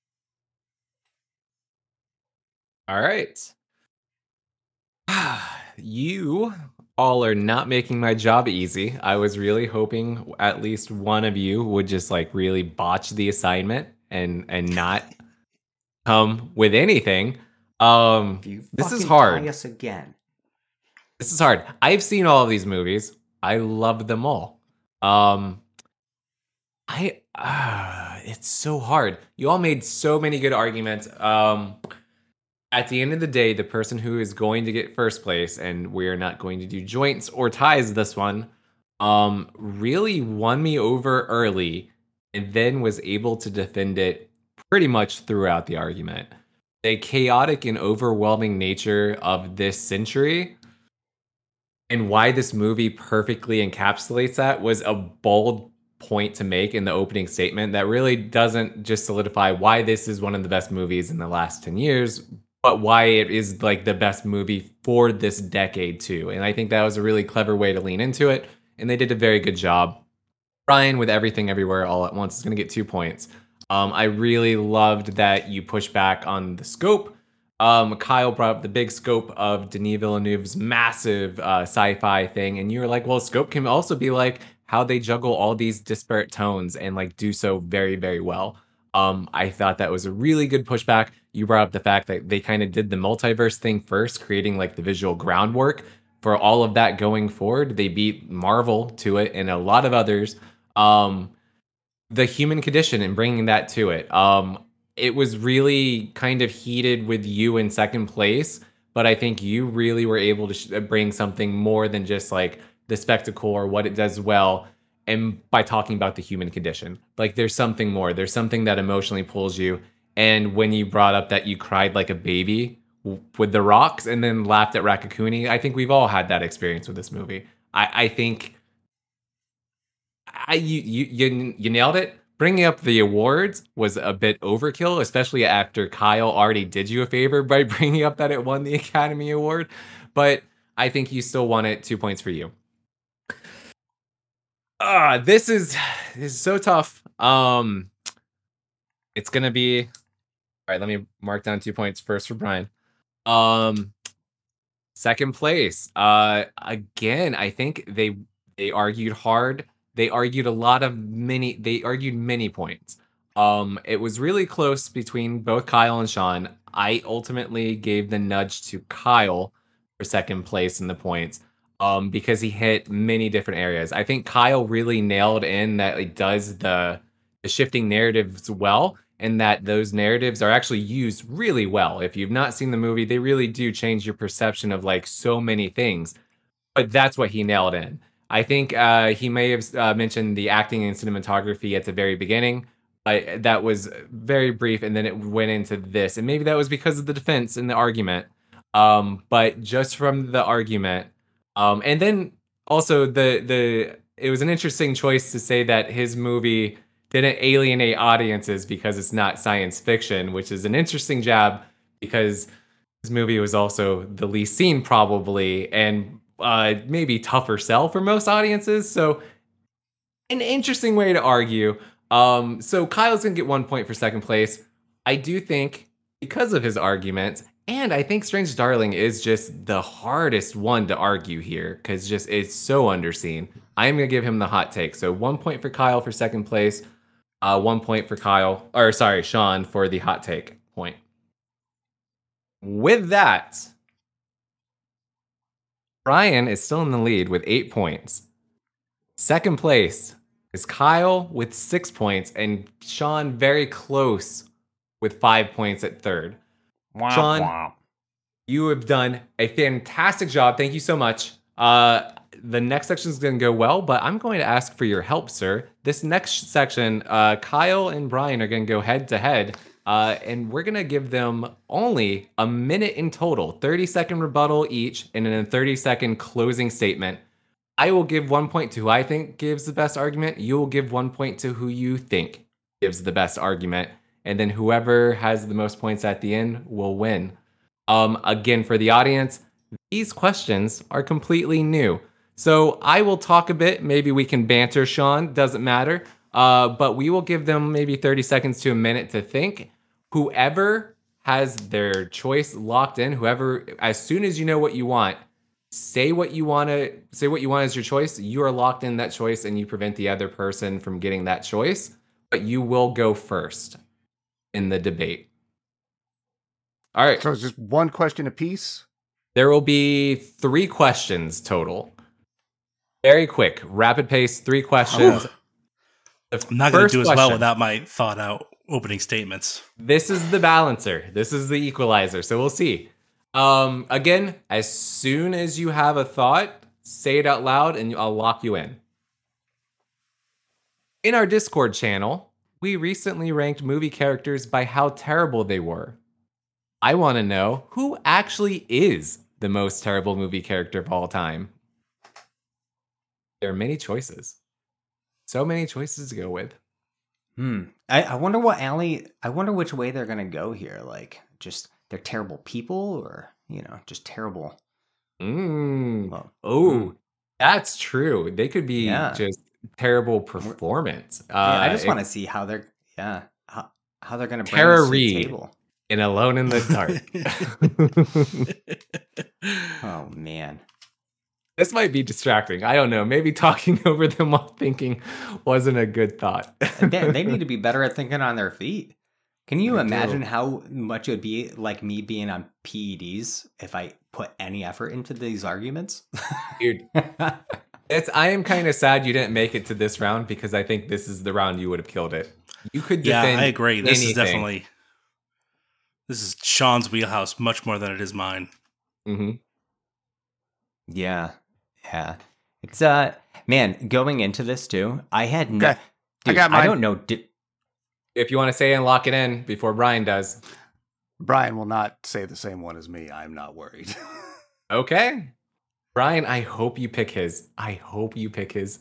All right. You all are not making my job easy. I was really hoping at least one of you would just like really botch the assignment and and not come with anything. Um,
You
this is
fucking
hard.
tie us again.
This is hard. I've seen all of these movies. I love them all. Um, I uh, it's so hard. You all made so many good arguments. Um, at the end of the day, the person who is going to get first place, and we're not going to do joints or ties this one, um, really won me over early, and then was able to defend it pretty much throughout the argument. The chaotic and overwhelming nature of this century, and why this movie perfectly encapsulates that, was a bold point to make in the opening statement that really doesn't just solidify why this is one of the best movies in the last ten years, but why it is like the best movie for this decade too. And I think that was a really clever way to lean into it, and they did a very good job. Brian with Everything Everywhere All at Once is going to get two points. Um, I really loved that you pushed back on the scope. Um, Kyle brought up the big scope of Denis Villeneuve's massive uh, sci-fi thing, and you were like, well, scope can also be like how they juggle all these disparate tones and like do so very, very well. Um, I thought that was a really good pushback. You brought up the fact that they kind of did the multiverse thing first, creating like the visual groundwork for all of that going forward. They beat Marvel to it and a lot of others. Um, the human condition and bringing that to it. Um, it was really kind of heated with you in second place, but I think you really were able to sh- bring something more than just like the spectacle or what it does well. And by talking about the human condition, like there's something more, there's something that emotionally pulls you. And when you brought up that you cried like a baby w- with the rocks and then laughed at Raccacoonie, I think we've all had that experience with this movie. I, I think I you, you you you nailed it. Bringing up the awards was a bit overkill, especially after Kyle already did you a favor by bringing up that it won the Academy Award. But I think you still won it. Two points for you. Ah, uh, this is this is so tough. Um, it's gonna be all right. Let me mark down two points first for Brian. Um, second place. Uh, again, I think they they argued hard. They argued a lot of many. They argued many points. Um, it was really close between both Kyle and Sean. I ultimately gave the nudge to Kyle for second place in the points. Um, because he hit many different areas. I think Kyle really nailed in that it does the, the shifting narratives well, and that those narratives are actually used really well. If you've not seen the movie, they really do change your perception of like so many things. But that's what he nailed in. I think uh, he may have uh, mentioned the acting and cinematography at the very beginning. But that was very brief, and then it went into this, and maybe that was because of the defense and the argument. Um, but just from the argument, um, and then also the the it was an interesting choice to say that his movie didn't alienate audiences because it's not science fiction, which is an interesting jab because his movie was also the least seen probably and uh, maybe tougher sell for most audiences. So an interesting way to argue. Um, so Kyle's gonna get one point for second place. I do think because of his arguments, and I think Strange Darling is just the hardest one to argue here because just it's so underseen. I am gonna give him the hot take. So one point for Kyle for second place, uh, one point for Kyle, or sorry, Sean for the hot take point. With that, Brian is still in the lead with eight points. Second place is Kyle with six points, and Sean very close with five points at third.
Womp,
Sean,
womp.
you have done a fantastic job. Thank you so much. Uh, the next section is going to go well, but I'm going to ask for your help, sir. This next section, uh, Kyle and Brian are going to go head to head, uh, and we're going to give them only a minute in total, thirty second rebuttal each, and then a thirty second closing statement. I will give one point to who I think gives the best argument. You will give one point to who you think gives the best argument. And then whoever has the most points at the end will win. Um, again, for the audience, these questions are completely new. So I will talk a bit. Maybe we can banter, Sean. Doesn't matter. Uh, but we will give them maybe thirty seconds to a minute to think. Whoever has their choice locked in, whoever, as soon as you know what you want, say what you want to say what you want as your choice. You are locked in that choice and you prevent the other person from getting that choice, but you will go first in the debate. All right.
So it's just one question apiece?
There will be three questions total. Very quick, rapid pace, three questions.
I'm not going to do as well
question,
without my thought out opening statements.
This is the balancer. This is the equalizer. So we'll see. Um, again, as soon as you have a thought, say it out loud and I'll lock you in. In our Discord channel, we recently ranked movie characters by how terrible they were. I want to know who actually is the most terrible movie character of all time. There are many choices. So many choices to go with.
Hmm. I, I wonder what Allie, I wonder which way they're going to go here. Like, just, they're terrible people or, you know, just terrible.
Mm.
Well,
Oh,
mm.
that's true. They could be
Yeah.
just terrible performance. Uh,
Yeah, I just
it-
want to see how they're, yeah, how, how they're going to bring
Tara
this to the
Reid.
table.
in Alone in the Dark.
Oh, man.
This might be distracting. I don't know. Maybe talking over them while thinking wasn't a good thought.
they, they need to be better at thinking on their feet. Can you
They
imagine
do.
how much it would be like me being on P E Ds if I put any effort into these arguments?
Dude, it's, I am kind of sad you didn't make it to this round because I think this is the round you would have killed it. You could
Yeah,
defend
I agree. This is
anything.
definitely this is Sean's wheelhouse much more than it is mine.
Mm-hmm.
Yeah. Yeah. It's, uh, man, going into this too, I had no,
Okay. I
dude,
got
I
mine.
don't know. Di-
If you want to say and lock it in before Brian does.
Brian will not say the same one as me. I'm not worried.
Okay. Brian, I hope you pick his. I hope you pick his.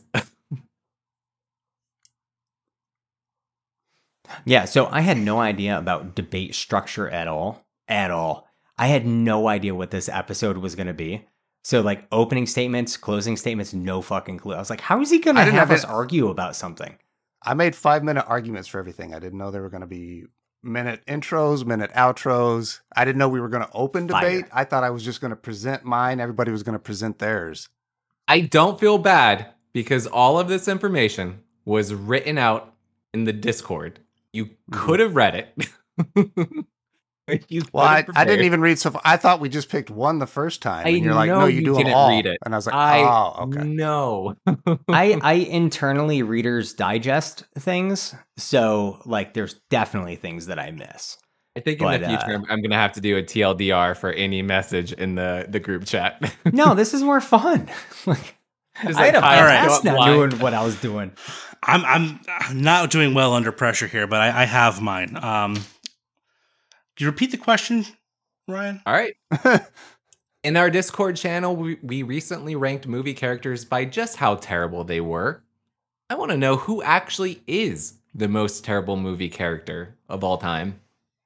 yeah. So I had no idea about debate structure at all. At all. I had no idea what this episode was going to be. So, like, opening statements, closing statements, no fucking clue. I was like, how is he going to
I
have,
didn't have
us
it-
argue about something?
I made five minute arguments for everything. I didn't know there were going to be minute intros, minute outros. I didn't know we were going to open debate.
Fire.
I thought I was just going to present mine. Everybody was going to present theirs.
I don't feel bad because all of this information was written out in the Discord. You could have read it. You
Well, I,
could have
I didn't
prepared.
even read so far. I thought we just picked one the first time.
I
And you're like,
know
no, you,
you
do them
didn't
all.
read it.
And I was like,
I
oh, okay.
know.
I, I internally Reader's Digest things. So, like, there's definitely things that I miss.
I think in
But,
the future,
uh,
I'm, I'm going to have to do a T L D R for any message in the, the group chat.
No, this is more fun. like,
Just
I had a
Kyle,
Alright.
blast
go up
not
blind.
doing what I was doing.
I'm I'm I'm not doing well under pressure here, but I, I have mine. Um, can you repeat the question? Ryan?
All right. In our Discord channel, we, we recently ranked movie characters by just how terrible they were. I want to know who actually is the most terrible movie character of all time.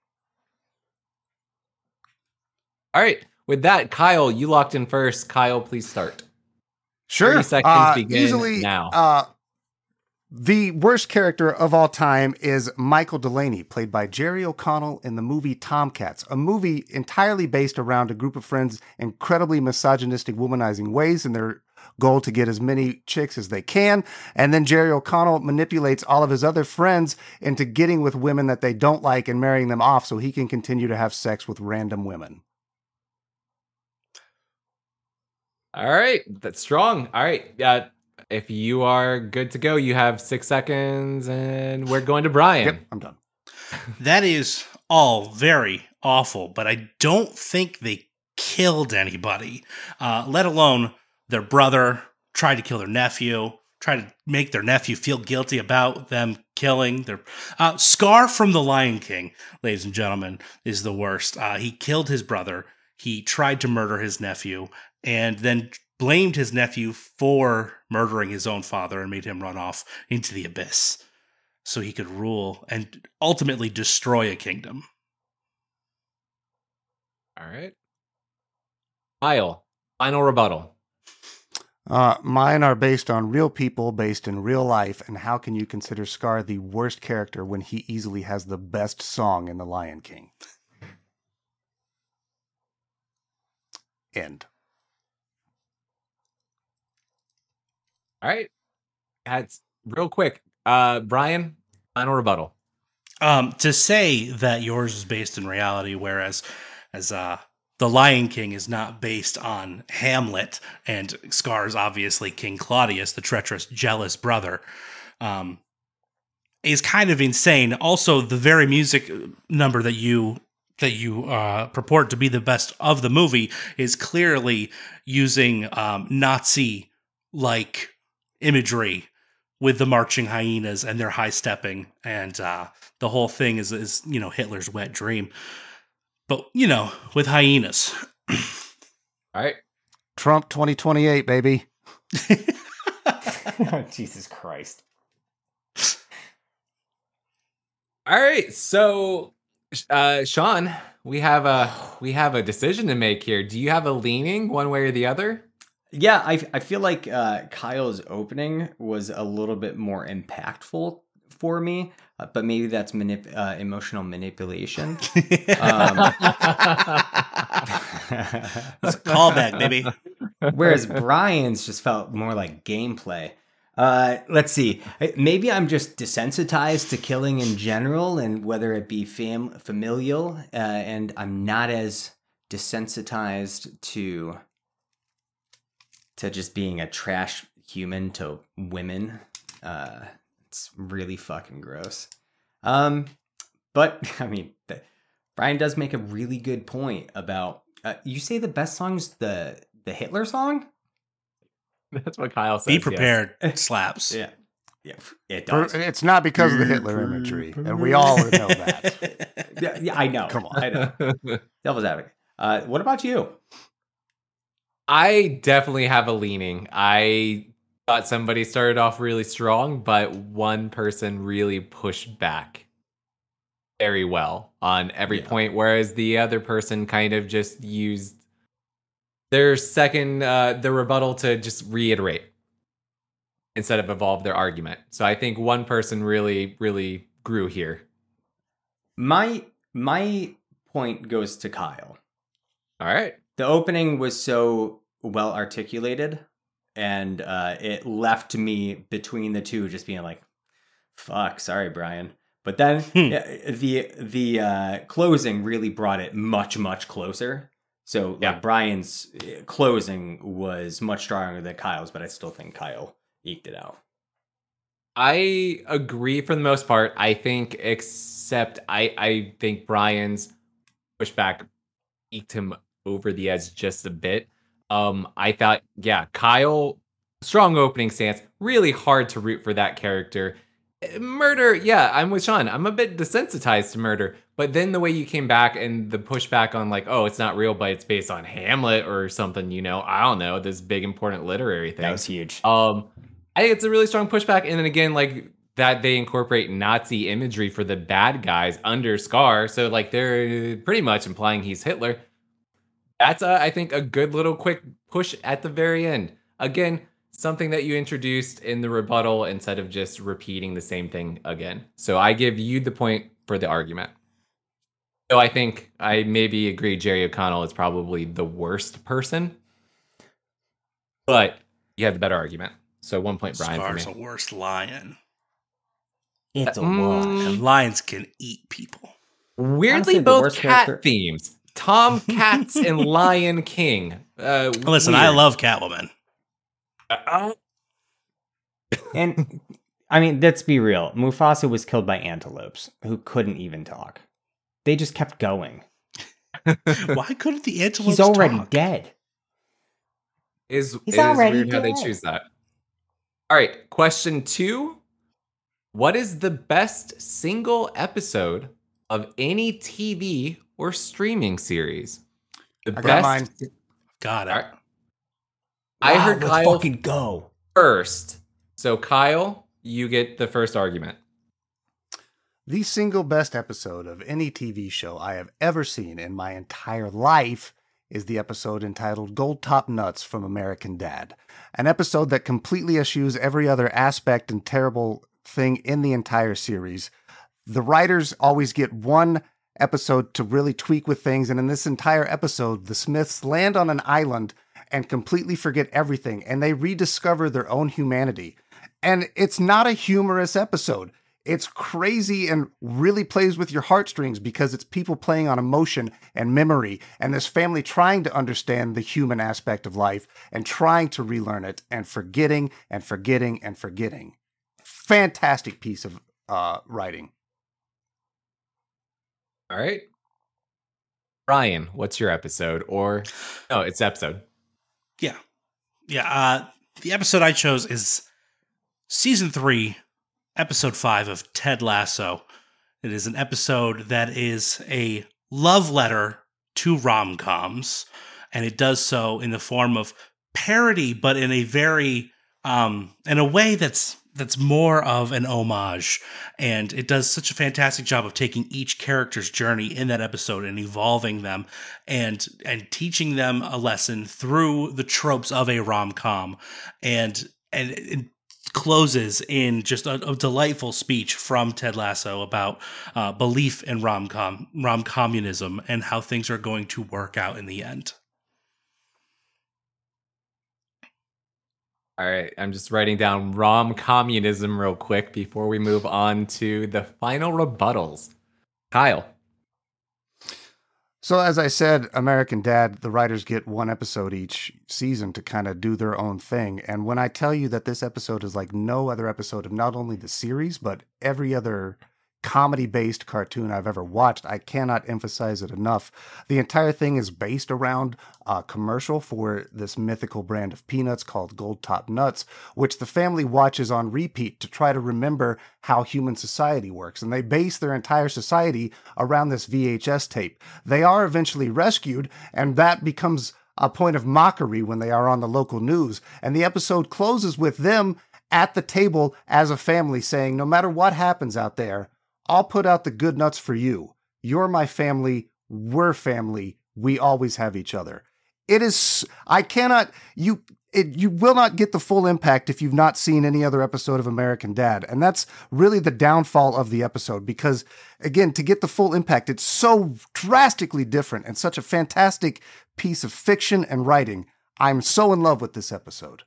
All right. With that, Kyle, you locked in first. Kyle, please start.
Sure.
thirty seconds
uh,
begin
easily,
now.
Uh, the worst character of all time is Michael Delaney, played by Jerry O'Connell in the movie Tomcats, a movie entirely based around a group of friends' incredibly misogynistic, womanizing ways and their goal to get as many chicks as they can. And then Jerry O'Connell manipulates all of his other friends into getting with women that they don't like and marrying them off so he can continue to have sex with random women.
All right. That's strong. All right. Uh, if you are good to go, you have six seconds and we're going to Brian.
Yep, I'm done.
That is all very awful, but I don't think they killed anybody, uh, let alone their brother, tried to kill their nephew, tried to make their nephew feel guilty about them killing their... Uh, Scar from The Lion King, ladies and gentlemen, is the worst. Uh, he killed his brother. He tried to murder his nephew and then blamed his nephew for murdering his own father and made him run off into the abyss so he could rule and ultimately destroy a kingdom.
All right. Kyle, final rebuttal.
Uh, mine are based on real people, based in real life, and how can you consider Scar the worst character when he easily has the best song in The Lion King? End.
All right. That's real quick. Uh, Brian, final rebuttal.
Um, to say that yours is based in reality, whereas as uh, The Lion King is not based on Hamlet, and Scar is obviously King Claudius, the treacherous, jealous brother, um, is kind of insane. Also, the very music number that you that you uh, purport to be the best of the movie is clearly using um, Nazi-like imagery with the marching hyenas and their high stepping, and uh, the whole thing is, is, you know, Hitler's wet dream. But, you know, with hyenas.
All right.
Trump twenty twenty-eight, baby.
Oh, Jesus Christ.
All right. So, uh, Sean, we have a we have a decision to make here. Do you have a leaning one way or the other?
Yeah, I, I feel like uh, Kyle's opening was a little bit more impactful for me, uh, but maybe that's manip- uh, emotional manipulation. um,
It's a callback, baby.
Whereas Brian's just felt more like gameplay. Uh, let's see. Maybe I'm just desensitized to killing in general, and whether it be fam- familial, uh, and I'm not as desensitized to to just being a trash human to women. Uh, it's really fucking gross. Um, but I mean, the, Brian does make a really good point about. Uh, you say the best song's the the Hitler song?
That's what Kyle says.
Be prepared. Slaps.
Yeah. Yeah, it
For-
does.
it's not because of the Hitler imagery, and we all know that.
yeah, yeah, I know.
Come on.
I know. Devil's advocate. Uh, what about you?
I definitely have a leaning. I thought somebody started off really strong, but one person really pushed back very well on every
Yeah.
point, whereas the other person kind of just used their second, uh, the rebuttal to just reiterate instead of evolve their argument. So I think one person really, really grew here.
My my point goes to Kyle.
All right.
The opening was so well articulated, and uh, it left me between the two, just being like, "Fuck, sorry, Brian." But then
Hmm.
uh, the the uh, closing really brought it much much closer. So like
Yeah.
Brian's uh, closing was much stronger than Kyle's, but I still think Kyle eked it out.
I agree for the most part. I think, except I, I think Brian's pushback eked him over the edge just a bit. Um, I thought, yeah, Kyle, strong opening stance, really hard to root for that character. Murder, yeah, I'm with Sean. I'm a bit desensitized to murder, but then the way you came back and the pushback on like, oh, it's not real, but it's based on Hamlet or something, you know, I don't know, this big important literary thing.
That was huge.
Um, I think it's a really strong pushback, and then again, like that they incorporate Nazi imagery for the bad guys under Scar, so like they're pretty much implying he's Hitler. That's a, I think a good little quick push at the very end. Again, something that you introduced in the rebuttal instead of just repeating the same thing again. So I give you the point for the argument. So I think I maybe agree Jerry O'Connell is probably the worst person, but you have the better argument. So one point, Brian.
Scar's
for
the
me.
worst lion.
It's a
Mm.
wash.
And lions can eat people.
Weirdly,
Honestly, the
both
worst
cat
character-
themes. Tom Cats and Lion King. Uh,
Listen,
weird.
I love Catwoman.
Uh,
And I mean, let's be real. Mufasa was killed by antelopes who couldn't even talk. They just kept going.
Why couldn't the antelopes
He's already
talk?
dead.
is
He's
it is
already
weird how they
dead.
choose that. All right, question two. What is the best single episode of any T V or streaming series? The
I got
best.
mine.
Got it.
All right. I
Wow,
heard
let's
Kyle
fucking go.
first. So Kyle, you get the first argument.
The single best episode of any T V show I have ever seen in my entire life is the episode entitled Gold Top Nuts from American Dad. An episode that completely eschews every other aspect and terrible thing in the entire series. The writers always get one episode to really tweak with things, and in this entire episode, the Smiths land on an island and completely forget everything, and they rediscover their own humanity. And it's not a humorous episode. It's crazy and really plays with your heartstrings because it's people playing on emotion and memory and this family trying to understand the human aspect of life and trying to relearn it and forgetting and forgetting and forgetting. Fantastic piece of uh, writing.
All right. Brian, what's your episode? Or, no, it's episode.
Yeah. Yeah. Uh, the episode I chose is season three, episode five of Ted Lasso. It is an episode that is a love letter to rom-coms, and it does so in the form of parody, but in a very, um, in a way that's that's more of an homage. And it does such a fantastic job of taking each character's journey in that episode and evolving them and and teaching them a lesson through the tropes of a rom-com. And and it closes in just a, a delightful speech from Ted Lasso about uh, belief in rom-com, rom-communism, and how things are going to work out in the end.
All right, I'm just writing down rom communism real quick before we move on to the final rebuttals. Kyle.
So as I said, American Dad, the writers get one episode each season to kind of do their own thing. And when I tell you that this episode is like no other episode of not only the series, but every other comedy-based cartoon I've ever watched, I cannot emphasize it enough. The entire thing is based around a commercial for this mythical brand of peanuts called Gold Top Nuts, which the family watches on repeat to try to remember how human society works. And they base their entire society around this V H S tape. They are eventually rescued, and that becomes a point of mockery when they are on the local news. And the episode closes with them at the table as a family saying, no matter what happens out there, I'll put out the good nuts for you. You're my family. We're family. We always have each other. It is, I cannot, you, it, you will not get the full impact if you've not seen any other episode of American Dad. And that's really the downfall of the episode because, again, to get the full impact, it's so drastically different and such a fantastic piece of fiction and writing. I'm so in love with this episode.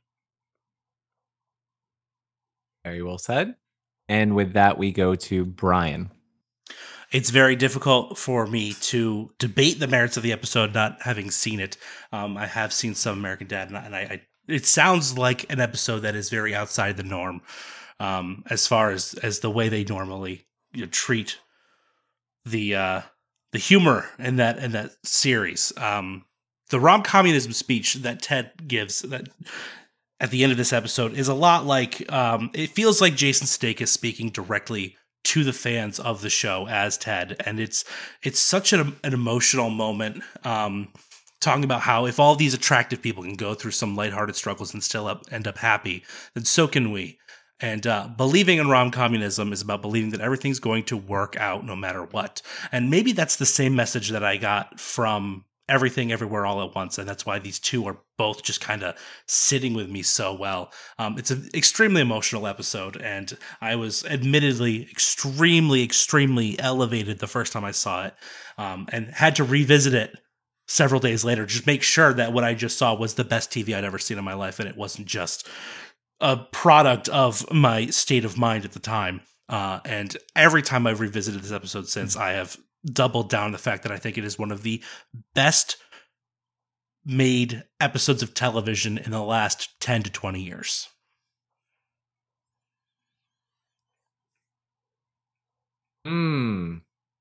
Very well said. And with that, we go to Brian.
It's very difficult for me to debate the merits of the episode, not having seen it. Um, I have seen some American Dad, and I, and I, I it sounds like an episode that is very outside the norm, um, as far as, as the way they normally you know, treat the uh, the humor in that in that series. Um, the rom communism speech that Ted gives that at the end of this episode is a lot like, um, it feels like Jason Sudeikis speaking directly to the fans of the show as Ted. And it's it's such an, an emotional moment, um, talking about how if all these attractive people can go through some lighthearted struggles and still up, end up happy, then so can we. And uh, believing in rom-communism is about believing that everything's going to work out no matter what. And maybe that's the same message that I got from Everything Everywhere All at Once, and that's why these two are both just kind of sitting with me so well. Um, it's an extremely emotional episode, and I was admittedly extremely, extremely elevated the first time I saw it, um, and had to revisit it several days later, just make sure that what I just saw was the best T V I'd ever seen in my life, and it wasn't just a product of my state of mind at the time. Uh, and every time I've revisited this episode since, I have doubled down on the fact that I think it is one of the best made episodes of television in the last ten to twenty years.
Hmm.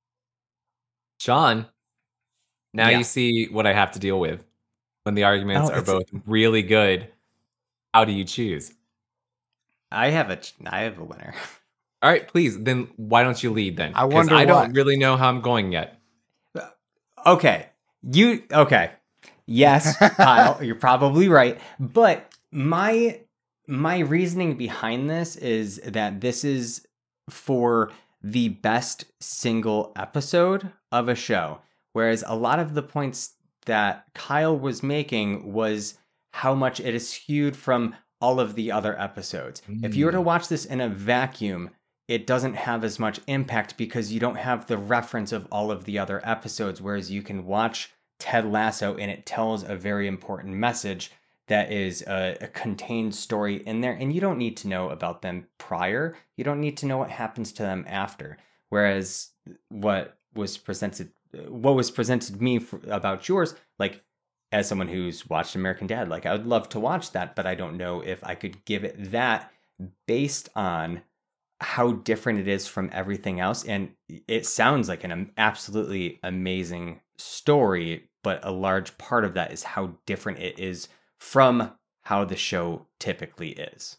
Sean, now
Yeah.
you see what I have to deal with when the arguments
Oh,
are
it's-
both really good. How do you choose?
I have a I have a winner.
All right, please. Then why don't you lead then?
I
'Cause
wonder
I don't
why.
really know how I'm going yet.
Okay. You okay. Yes, Kyle, you're probably right. But my my reasoning behind this is that this is for the best single episode of a show. Whereas a lot of the points that Kyle was making was how much it is skewed from all of the other episodes. Mm. If you were to watch this in a vacuum, it doesn't have as much impact because you don't have the reference of all of the other episodes, whereas you can watch Ted Lasso and it tells a very important message that is a, a contained story in there, and you don't need to know about them prior. You don't need to know what happens to them after. Whereas what was presented, what was presented to me for, about yours, like as someone who's watched American Dad, like I would love to watch that, but I don't know if I could give it that based on how different it is from everything else. And it sounds like an absolutely amazing story, but a large part of that is how different it is from how the show typically is.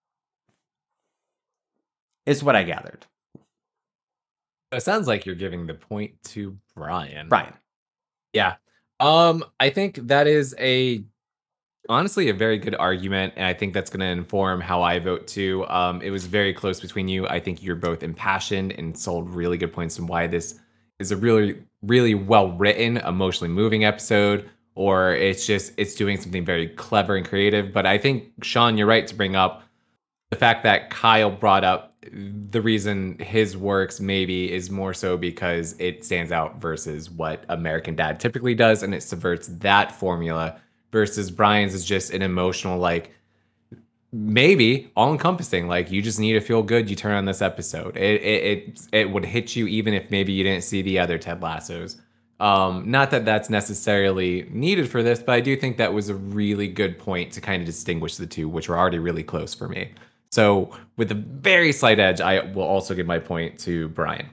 Is what I gathered.
It sounds like you're giving the point to Brian.
Brian.
Yeah. Um, I think that is a honestly a very good argument, and I think that's going to inform how I vote too. Um, it was very close between you. I think you're both impassioned and sold really good points on why this is a really, really well written, emotionally moving episode, or it's just it's doing something very clever and creative. But I think Sean, you're right to bring up the fact that Kyle brought up the reason his works maybe is more so because it stands out versus what American Dad typically does, and it subverts that formula. Versus Brian's is just an emotional, like, maybe all-encompassing. Like, you just need to feel good. You turn on this episode. It it it, it would hit you even if maybe you didn't see the other Ted Lassos. Um, not that that's necessarily needed for this, but I do think that was a really good point to kind of distinguish the two, which were already really close for me. So with a very slight edge, I will also give my point to Brian.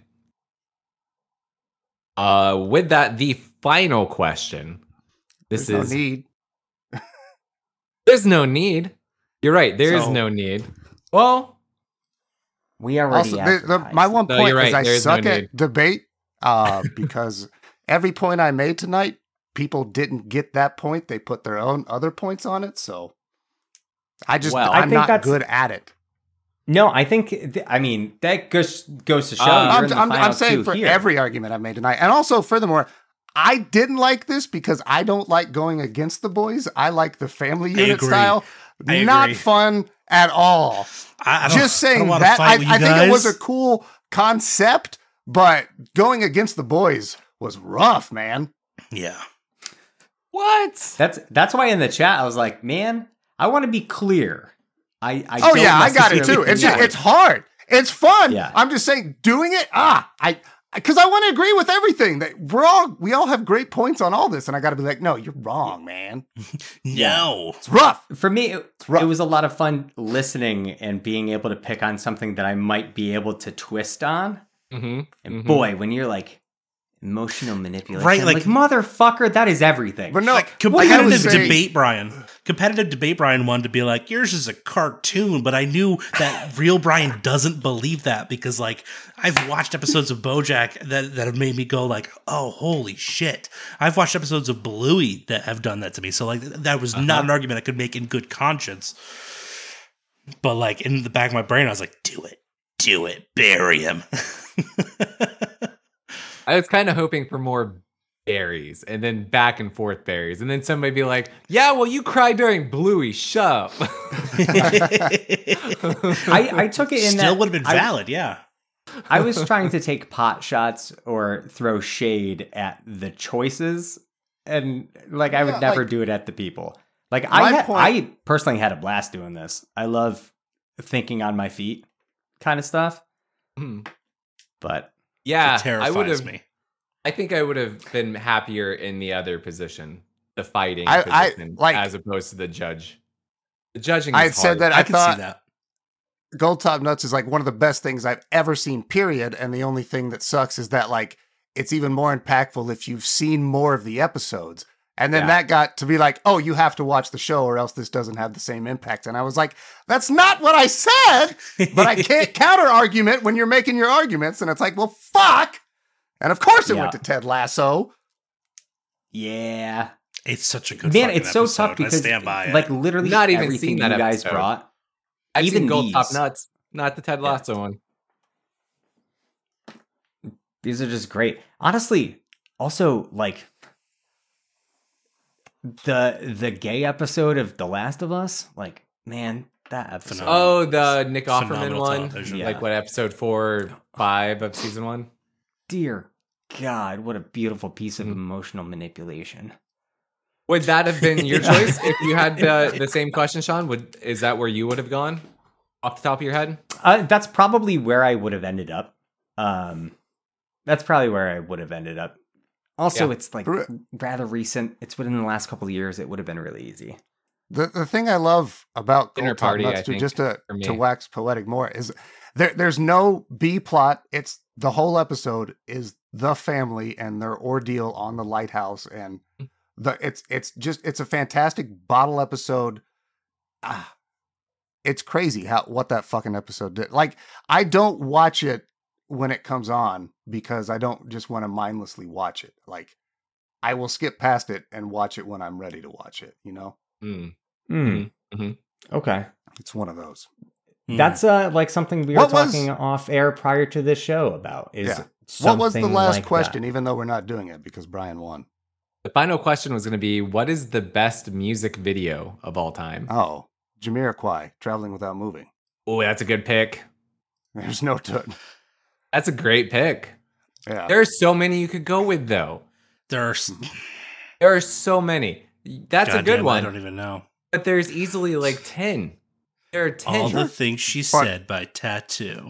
Uh, with that, the final question. This
There's
is
no need.
There's no need. You're right. There is
So-
no need. Well,
We already
Also, the, the,
advertised.
my one
No,
point
you're right.
is I
There is no
suck at
need.
debate uh, because every point I made tonight, people didn't get that point. They put their own other points on it. So I just,
Well, I
I'm
think
not
that's-
good at it.
No, I think, th- I mean, that goes, goes to show
Uh,
you're
I'm,
in the
I'm,
final
I'm saying
two
for
here.
every argument I made tonight. And also, furthermore, I didn't like this because I don't like going against the boys. I like the family unit
agree.
style.
I
Not
agree.
fun at all.
I, I don't,
Just
I don't
saying
wanna
that.
fight
I,
with you
I think it was a
guys.
cool concept, but going against the boys was rough, man.
Yeah.
what?
That's that's why in the chat I was like, man, I want to be clear. I, I
oh
don't
yeah, I got it
necessarily
too. It's
think
just,
that-
it's hard. It's fun.
Yeah.
I'm just saying, doing it. Ah, I because I want to agree with everything. That we're all we all have great points on all this, and I got to be like, no, you're wrong, man.
No.
It's rough.
For me, it,
rough.
it was a lot of fun listening and being able to pick on something that I might be able to twist on.
Mm-hmm.
And boy, when you're like, Emotional manipulation.
Right,
like,
like-
motherfucker, that is everything.
But no,
Like
I
competitive
gotta say-
debate, Brian. Competitive debate, Brian wanted to be like, yours is a cartoon, but I knew that real Brian doesn't believe that because, like, I've watched episodes of BoJack that, that have made me go like, oh, holy shit. I've watched episodes of Bluey that have done that to me. So, like, that was
Uh-huh.
not an argument I could make in good conscience. But, like, in the back of my brain, I was like, do it. Do it. Bury him.
I was kind of hoping for more berries and then back and forth berries. And then somebody be like, yeah, well, you cried during Bluey. Shut up.
I, I took it in
Still
that
would have been
I-
valid, yeah.
I was trying to take pot shots or throw shade at the choices, and like I would
Yeah,
never
like-
do it at the people. Like
My
I, had,
point-
I personally had a blast doing this. I love thinking on my feet, kind of stuff.
Hmm.
But
Yeah,
It terrifies
I would have.
me.
I think I would have been happier in the other position, the fighting
I- I-
position,
like-
as opposed to the judge. The judging.
I
is
had said
hard.
that
I,
I,
can
thought
see that.
Gold Top Nuts is like one of the best things I've ever seen, period. And the only thing that sucks is that like it's even more impactful if you've seen more of the episodes. And then
Yeah.
that got to be like, oh, you have to watch the show or else this doesn't have the same impact. And I was like, that's not what I said, but I can't counter argument when you're making your arguments. And it's like, well, fuck. And of course it
Yeah.
went to Ted Lasso.
yeah,
It's such a good
man,
fucking
it's so
episode.
tough because
I stand by it.
like literally
Not even
everything
seen
you
that
guys
episode.
brought.
I've
even
seen Gold Top
these-
Nuts, not the Ted Lasso one.
These are just great. Honestly, also like the the gay episode of The Last of Us, like man, that episode.
Phenomenal.
Oh, the Nick Offerman
Phenomenal
one,
television.
Yeah.
like what episode four, or five of season one.
Dear God, what a beautiful piece of
Mhm.
emotional manipulation.
Would that have been your
Yeah.
choice if you had the the same question, Sean? Would is that where you would have gone off the top of your head?
Uh, that's probably where I would have ended up. Um, that's probably where I would have ended up. Also,
Yeah.
it's like
R-
rather recent. It's within the last couple of years. It would have been really easy.
The the thing I love about
Dinner
Gold Top
Party,
Nuts,
I
too,
think,
just to,
for me.
to wax poetic more, is there there's no B plot. It's the whole episode is the family and their ordeal on the lighthouse, and the it's it's just it's a fantastic bottle episode. Ah, it's crazy how what that fucking episode did. Like I don't watch it when it comes on because I don't just want to mindlessly watch it. Like I will skip past it and watch it when I'm ready to watch it. You know,
Mm.
Mm.
Mhm.
Okay.
it's one of those.
Hmm.
That's uh like something we were
What was-
talking off air prior to this show about. Is
Yeah. What was the
something
last
like
question?
that.
Even though we're not doing it because Brian won.
The final question was going to be, what is the best music video of all time?
Oh, Jamiroquai, Traveling Without Moving.
Oh, that's a good pick.
There's no to
That's a great pick.
Yeah.
There are so many you could go with, though.
There are s-
There are so many. That's a good
goddamn,
one.
I don't even know.
But there's easily like ten. There are ten.
All the things she
But-
said by Tattoo.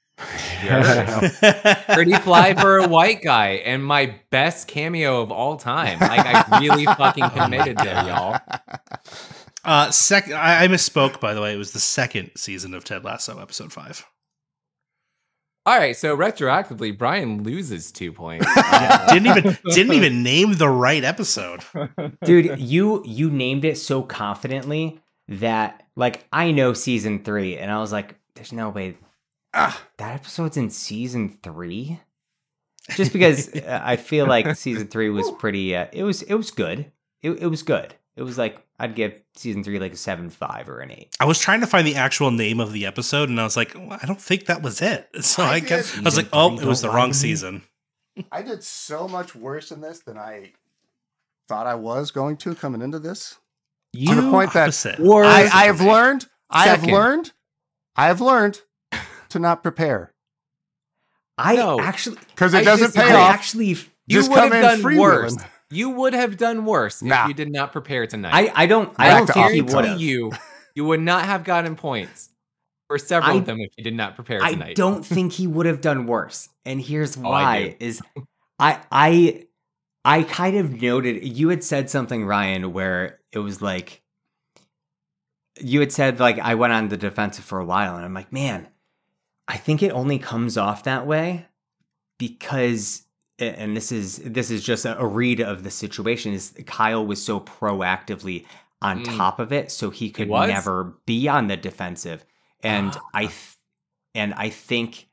Pretty fly for a white guy, and my best cameo of all time. Like I really fucking committed there, y'all.
Uh, sec- I, I misspoke, by the way. It was the second season of Ted Lasso, episode five.
All right, so retroactively, Brian loses two points.
didn't even didn't even name the right episode.
Dude, you you named it so confidently that like I know season three, and I was like, "There's no way
Ah,
that episode's in season three." Just because uh, I feel like season three was pretty. Uh, it was it was good. It it was good. It was like I'd give season three like a seven five or an eight.
I was trying to find the actual name of the episode, and I was like, well, I don't think that was it. So
I
I,
did.
guess I was
Season
like, oh,
three,
it was the
don't
wrong
lie to me.
season.
I did so much worse in this than I thought I was going to coming into this.
You
To the point that
Opposite.
Or-
I,
Opposite
I
for
have
me.
learned, I have
Second.
learned, I have learned to not prepare
I
No.
actually
because it
I
doesn't
disagree.
pay
I
off.
actually
You
Just
would
come
have
in
done worse.
freewheeling.
You would have done worse
Nah.
if you did not prepare tonight.
I I don't I
Back
don't
to
think
off
he
the
would
top.
have.
you you would not have gotten points for several
I-
of them if you did not prepare
I
tonight.
don't think he would have done worse. And here's
Oh, I
why
do.
is I I I kind of noted you had said something, Ryan, where it was like you had said like I went on the defensive for a while, and I'm like, man, I think it only comes off that way because and this is this is just a, a read of the situation, is Kyle was so proactively on
Mm.
top of it, so he could
was?
never be on the defensive. And
Ah.
I th- and I think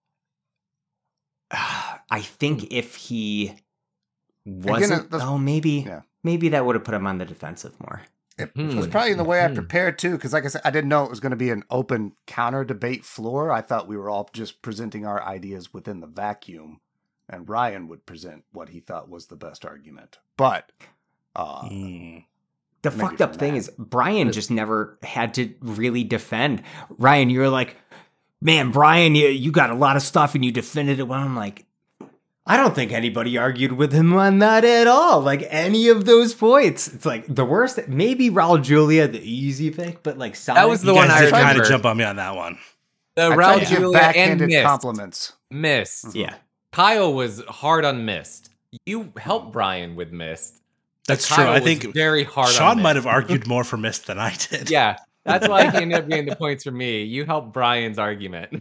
I think if he wasn't,
it- that's-
oh maybe
yeah.
maybe that would have put him on the defensive more.
It
Hmm.
was probably in the way I
Hmm.
prepared too, because like I said, I didn't know it was going to be an open counter debate floor. I thought we were all just presenting our ideas within the vacuum, and Ryan would present what he thought was the best argument. But uh,
Mm.
The
Maybe
fucked up
from
thing
that.
is Brian just never had to really defend. Ryan, you were like, man, Brian, you, you got a lot of stuff and you defended it well. I'm like, I don't think anybody argued with him on that at all. Like any of those points. It's like the worst, maybe Raul Julia, the easy pick, but like Sonic.
That was the
You
one
guys
I
did kind
remember.
of jump on me on that one.
The
I
Raul
tried to give
Julia and
backhanded
Mist.
compliments.
Mist.
Yeah.
Kyle was hard on Mist. You helped Brian with Mist.
That's
Kyle
true. I
was
think
very hard on
Sean
Mist.
might have argued more for Mist than I did.
Yeah, that's why he ended up getting the points for me. You helped Brian's argument.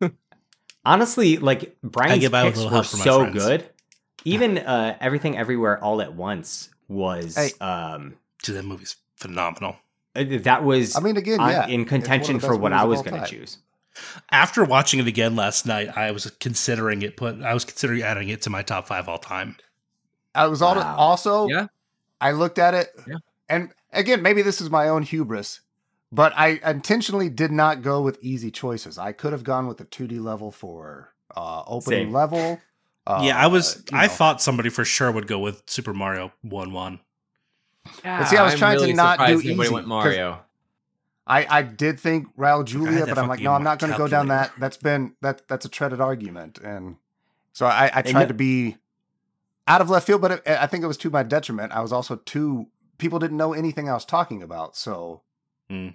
Honestly, like
I
Brian's
give out a
picks
little
were
help from my
so
friends.
good. Even uh, Everything Everywhere All at Once was
Hey.
um
Dude, that movie's phenomenal.
uh, that was
I mean, again,
on-
yeah,
in
it's one of
contention
the
for
best
what
movies
I
of
was
all
going to
time.
choose.
After watching it again last night, I was considering it. Put I was considering adding it to my top five all time.
I was all
Wow.
also.
Yeah.
I looked at it,
Yeah.
and again, maybe this is my own hubris, but I intentionally did not go with easy choices. I could have gone with the two D level for uh, opening
Same.
level. Uh,
yeah, I was.
you
I
know.
thought somebody for sure would go with Super Mario One One.
Yeah,
see, I was
I'm
trying to
really
not do
surprised nobody
easy,
went
'cause-
Mario.
I, I did think Raul
I
Julia,
had that
but I'm like,
fucking
no, I'm not going to go down
calculator.
that. That's been that that's a treaded argument, and so I, I
And
tried
no-
to be out of left field, but it, I think it was to my detriment. I was also too people didn't know anything I was talking about, so
In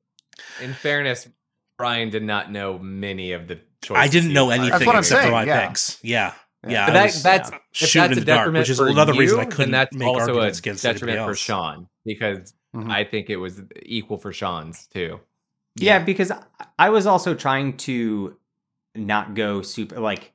fairness, Brian did not know many of the choices.
I didn't
he
know
applied.
anything
That's what I'm
except for
saying,
my
yeah.
picks. Yeah,
Yeah.
yeah.
But
I
that,
was
that's
yeah,
if
shooting
that's
in
a
the dark,
detriment
which is
for
another
you,
reason I
then
couldn't
that's
make
also a
arguments against anybody
detriment for
else.
Sean because
Mhm.
I think it was equal for Sean's too.
Yeah, because I- I was also trying to not go super like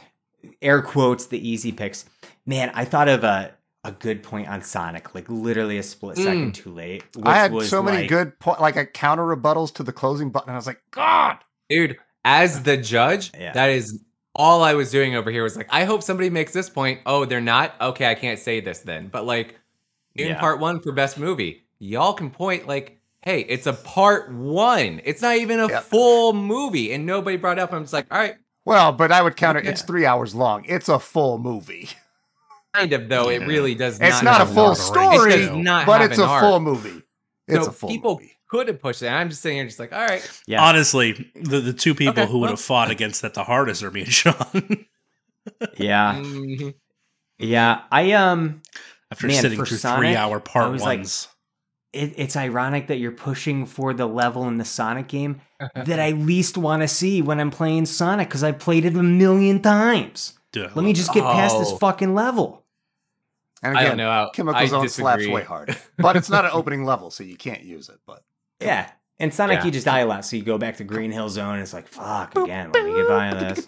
air quotes the easy picks. Man, I thought of a a good point on Sonic, like literally a split second too late. Which
I had
was
so many
like-
good point, like a counter rebuttals to the closing button. And I was like, God,
Dude, as the judge,
Yeah.
that is all I was doing over here was like, I hope somebody makes this point. Oh, they're not? Okay, I can't say this then. But like in
Yeah.
part one for best movie, y'all can point like, hey, it's a part one. It's not even a
Yep.
full movie. And nobody brought it up. I'm just like, all right,
well, but I would counter.
Yeah.
It's three hours long. It's a full movie.
kind of though. It
Yeah.
really does
It's
not
not a
have
full
an arc.
story,
It does not
but
have
it's
an
a
arc.
full movie. It's
So
a full
people
movie.
could have pushed it. And I'm just sitting here just like, all right.
Yeah.
Honestly, the, the two people
Okay,
who would
well.
have fought against that the hardest are me and Sean.
Yeah.
Mhm.
Yeah. I um
After
Man,
sitting
for
through
Sonic,
three hour
I
part
was like-
ones.
it, it's ironic that you're pushing for the level in the Sonic game that I least want to see when I'm playing Sonic because I played it a million times.
Dude, I
Let me
love
just get past this
Oh.
fucking level.
And
I
again,
don't know how-
Chemical
I
Zone slaps
disagree.
way hard, but it's not an opening level, so you can't use it. But
Yeah. And Sonic,
Yeah.
you just die a lot, so you go back to Green Hill Zone, and it's like, fuck, again, let me get by on this.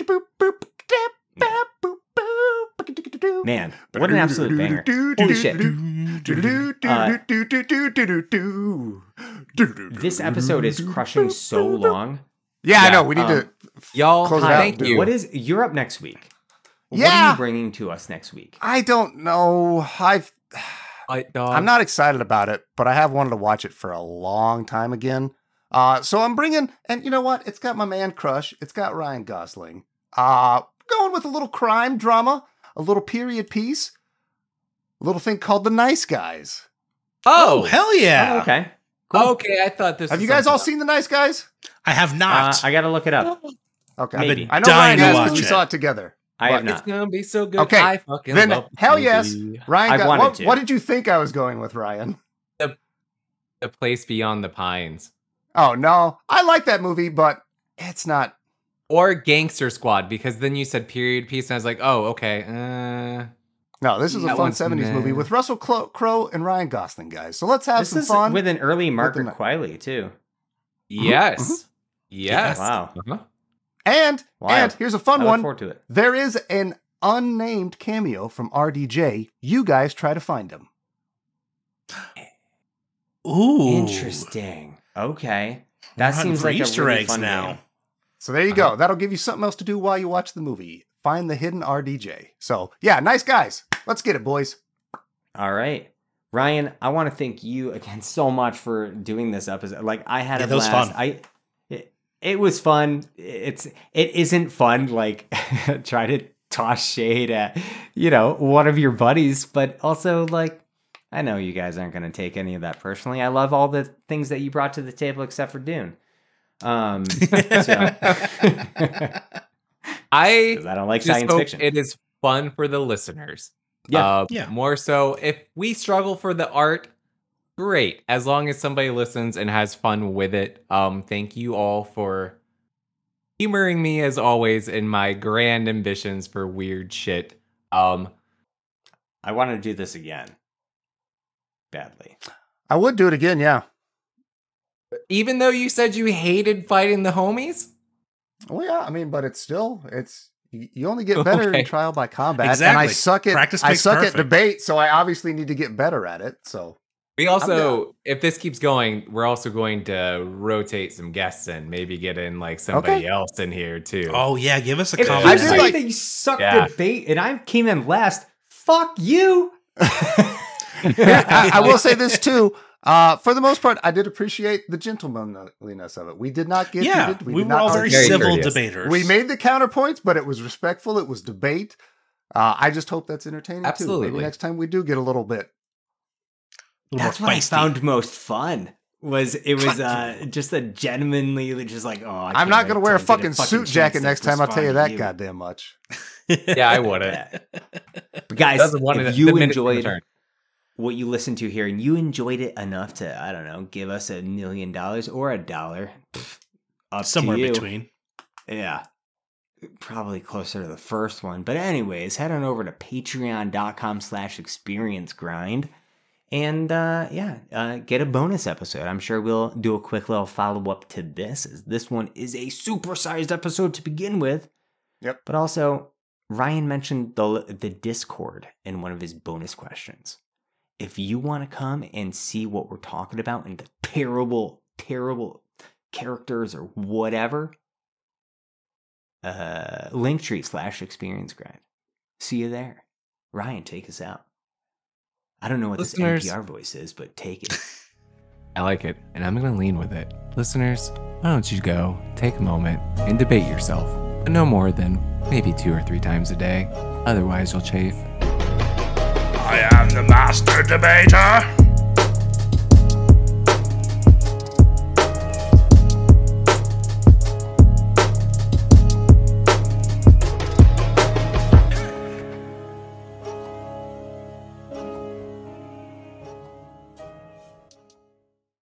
Man, what an absolute banger. Holy shit. This episode is crushing so long.
Yeah, I
Yeah,
know. We need
um,
to.
Y'all,
Close it
Kyle,
out,
thank
dude.
you.
What is, you're up next week. What are
Yeah.
you bringing to us next week?
I don't know. I've.
Fight dog.
I'm not excited about it, but I have wanted to watch it for a long time again. Uh, so I'm bringing, and you know what? It's got my man crush. It's got Ryan Gosling. Uh, going with a little crime drama, a little period piece, a little thing called The Nice Guys.
Oh,
Oh,
hell yeah.
Oh, okay. Cool.
okay. I thought this.
Have
was
you guys all
something
seen The Nice Guys?
I have
Uh,
not.
I got to look it up.
Okay,
Maybe.
I've been
I know
dying
Ryan
to
has
watch
because we
it.
saw it together.
I
But
have
It's
not.
gonna be so good.
Okay,
I fucking
Then
love
hell
this
yes,
movie.
Ryan.
I
Go-
wanted
what,
to.
what did you think I was going with, Ryan?
The Place Beyond the Pines
Oh no, I like that movie, but it's not.
or Gangster Squad because then you said period piece and I was like, oh, okay. Uh,
No, this is a
That
fun
one's
seventies
meh.
movie with Russell Clo- Crowe and Ryan Gosling, guys. So let's have
This
some
is
fun.
with an early Margaret
the-
Qualley, too.
yes, yes.
Wow.
Uh-huh.
and
Wow.
and here's a fun
I look
one.
forward to it.
There is an unnamed cameo from R D J. You guys try to find him.
Ooh.
Interesting. Okay. That
We're hunting
seems
for
like
Easter
a really
eggs
fun
now.
game.
So there you go. That'll give you something else to do while you watch the movie. Find the hidden R D J. So yeah, nice guys. Let's get it, boys.
All right. Ryan, I want to thank you again so much for doing this episode. Like I had
Yeah,
a
that was
blast.
fun.
I it, it was fun. It's it isn't fun like try to toss shade at, you know, one of your buddies, but also like I know you guys aren't going to take any of that personally. I love all the things that you brought to the table except for Dune. Um so
I
'cause I don't like
just
science
hope
fiction.
it is fun for the listeners.
Yeah.
Uh,
Yeah.
More so, if we struggle for the art, great. As long as somebody listens and has fun with it. Um, thank you all for humoring me as always in my grand ambitions for weird shit. Um,
I want to do this again. Badly.
I would do it again, yeah.
even though you said you hated fighting the homies.
Well, yeah, I mean, but it's still it's you you only get better
Okay.
in trial by combat, and
Exactly.
I suck at
Practice
I
makes
suck
perfect.
at debate, so I obviously need to get better at it. So
We also, if this keeps going, we're also going to rotate some guests in. Maybe get in like somebody
Okay.
else in here too.
Oh yeah, give us a
If
comment.
I
you
did
say
like-
that you sucked
Yeah.
debate and I came in last, fuck you.
I, I will say this too. Uh, for the most part, I did appreciate the gentlemanliness of it. We did not get
yeah,
heated.
we,
did
were
not
all very
argue.
Very
civil
courteous.
debaters.
We made the counterpoints, but it was respectful. It was debate. Uh, I just hope that's entertaining too.
Absolutely.
Maybe next time we do get a little bit.
a little
That's
more
what I
feisty.
found most fun. Was it was uh, just a genuinely just like oh I
I'm
can't
not
wait
going to wear a
till I get
fucking suit
chance
jacket
to
next time. I'll tell you
respond
that
to
goddamn much.
Yeah, I wouldn't.
Yeah. But guys,
Doesn't want
if
it-
you
the minute in
enjoyed
return.
what you listened to here and you enjoyed it enough to I don't know give us a million dollars or a dollar, pff, up
Somewhere
to you.
between.
Yeah. Probably closer to the first one. But anyways, head on over to patreon.com slash experience grind. And uh, yeah, uh, get a bonus episode. I'm sure we'll do a quick little follow-up to this, as this one is a supersized episode to begin with.
Yep.
But also, Ryan mentioned the the Discord in one of his bonus questions. If you want to come and see what we're talking about and the terrible, terrible characters or whatever, uh, Linktree slash experience grind. See you there. Ryan, take us out. I don't know what
Listeners-
this N P R voice is, but take it.
I like it, and I'm going to lean with it. Listeners, why don't you go, take a moment, and debate yourself, but no more than maybe two or three times a day. Otherwise, you'll chafe.
I am the master debater.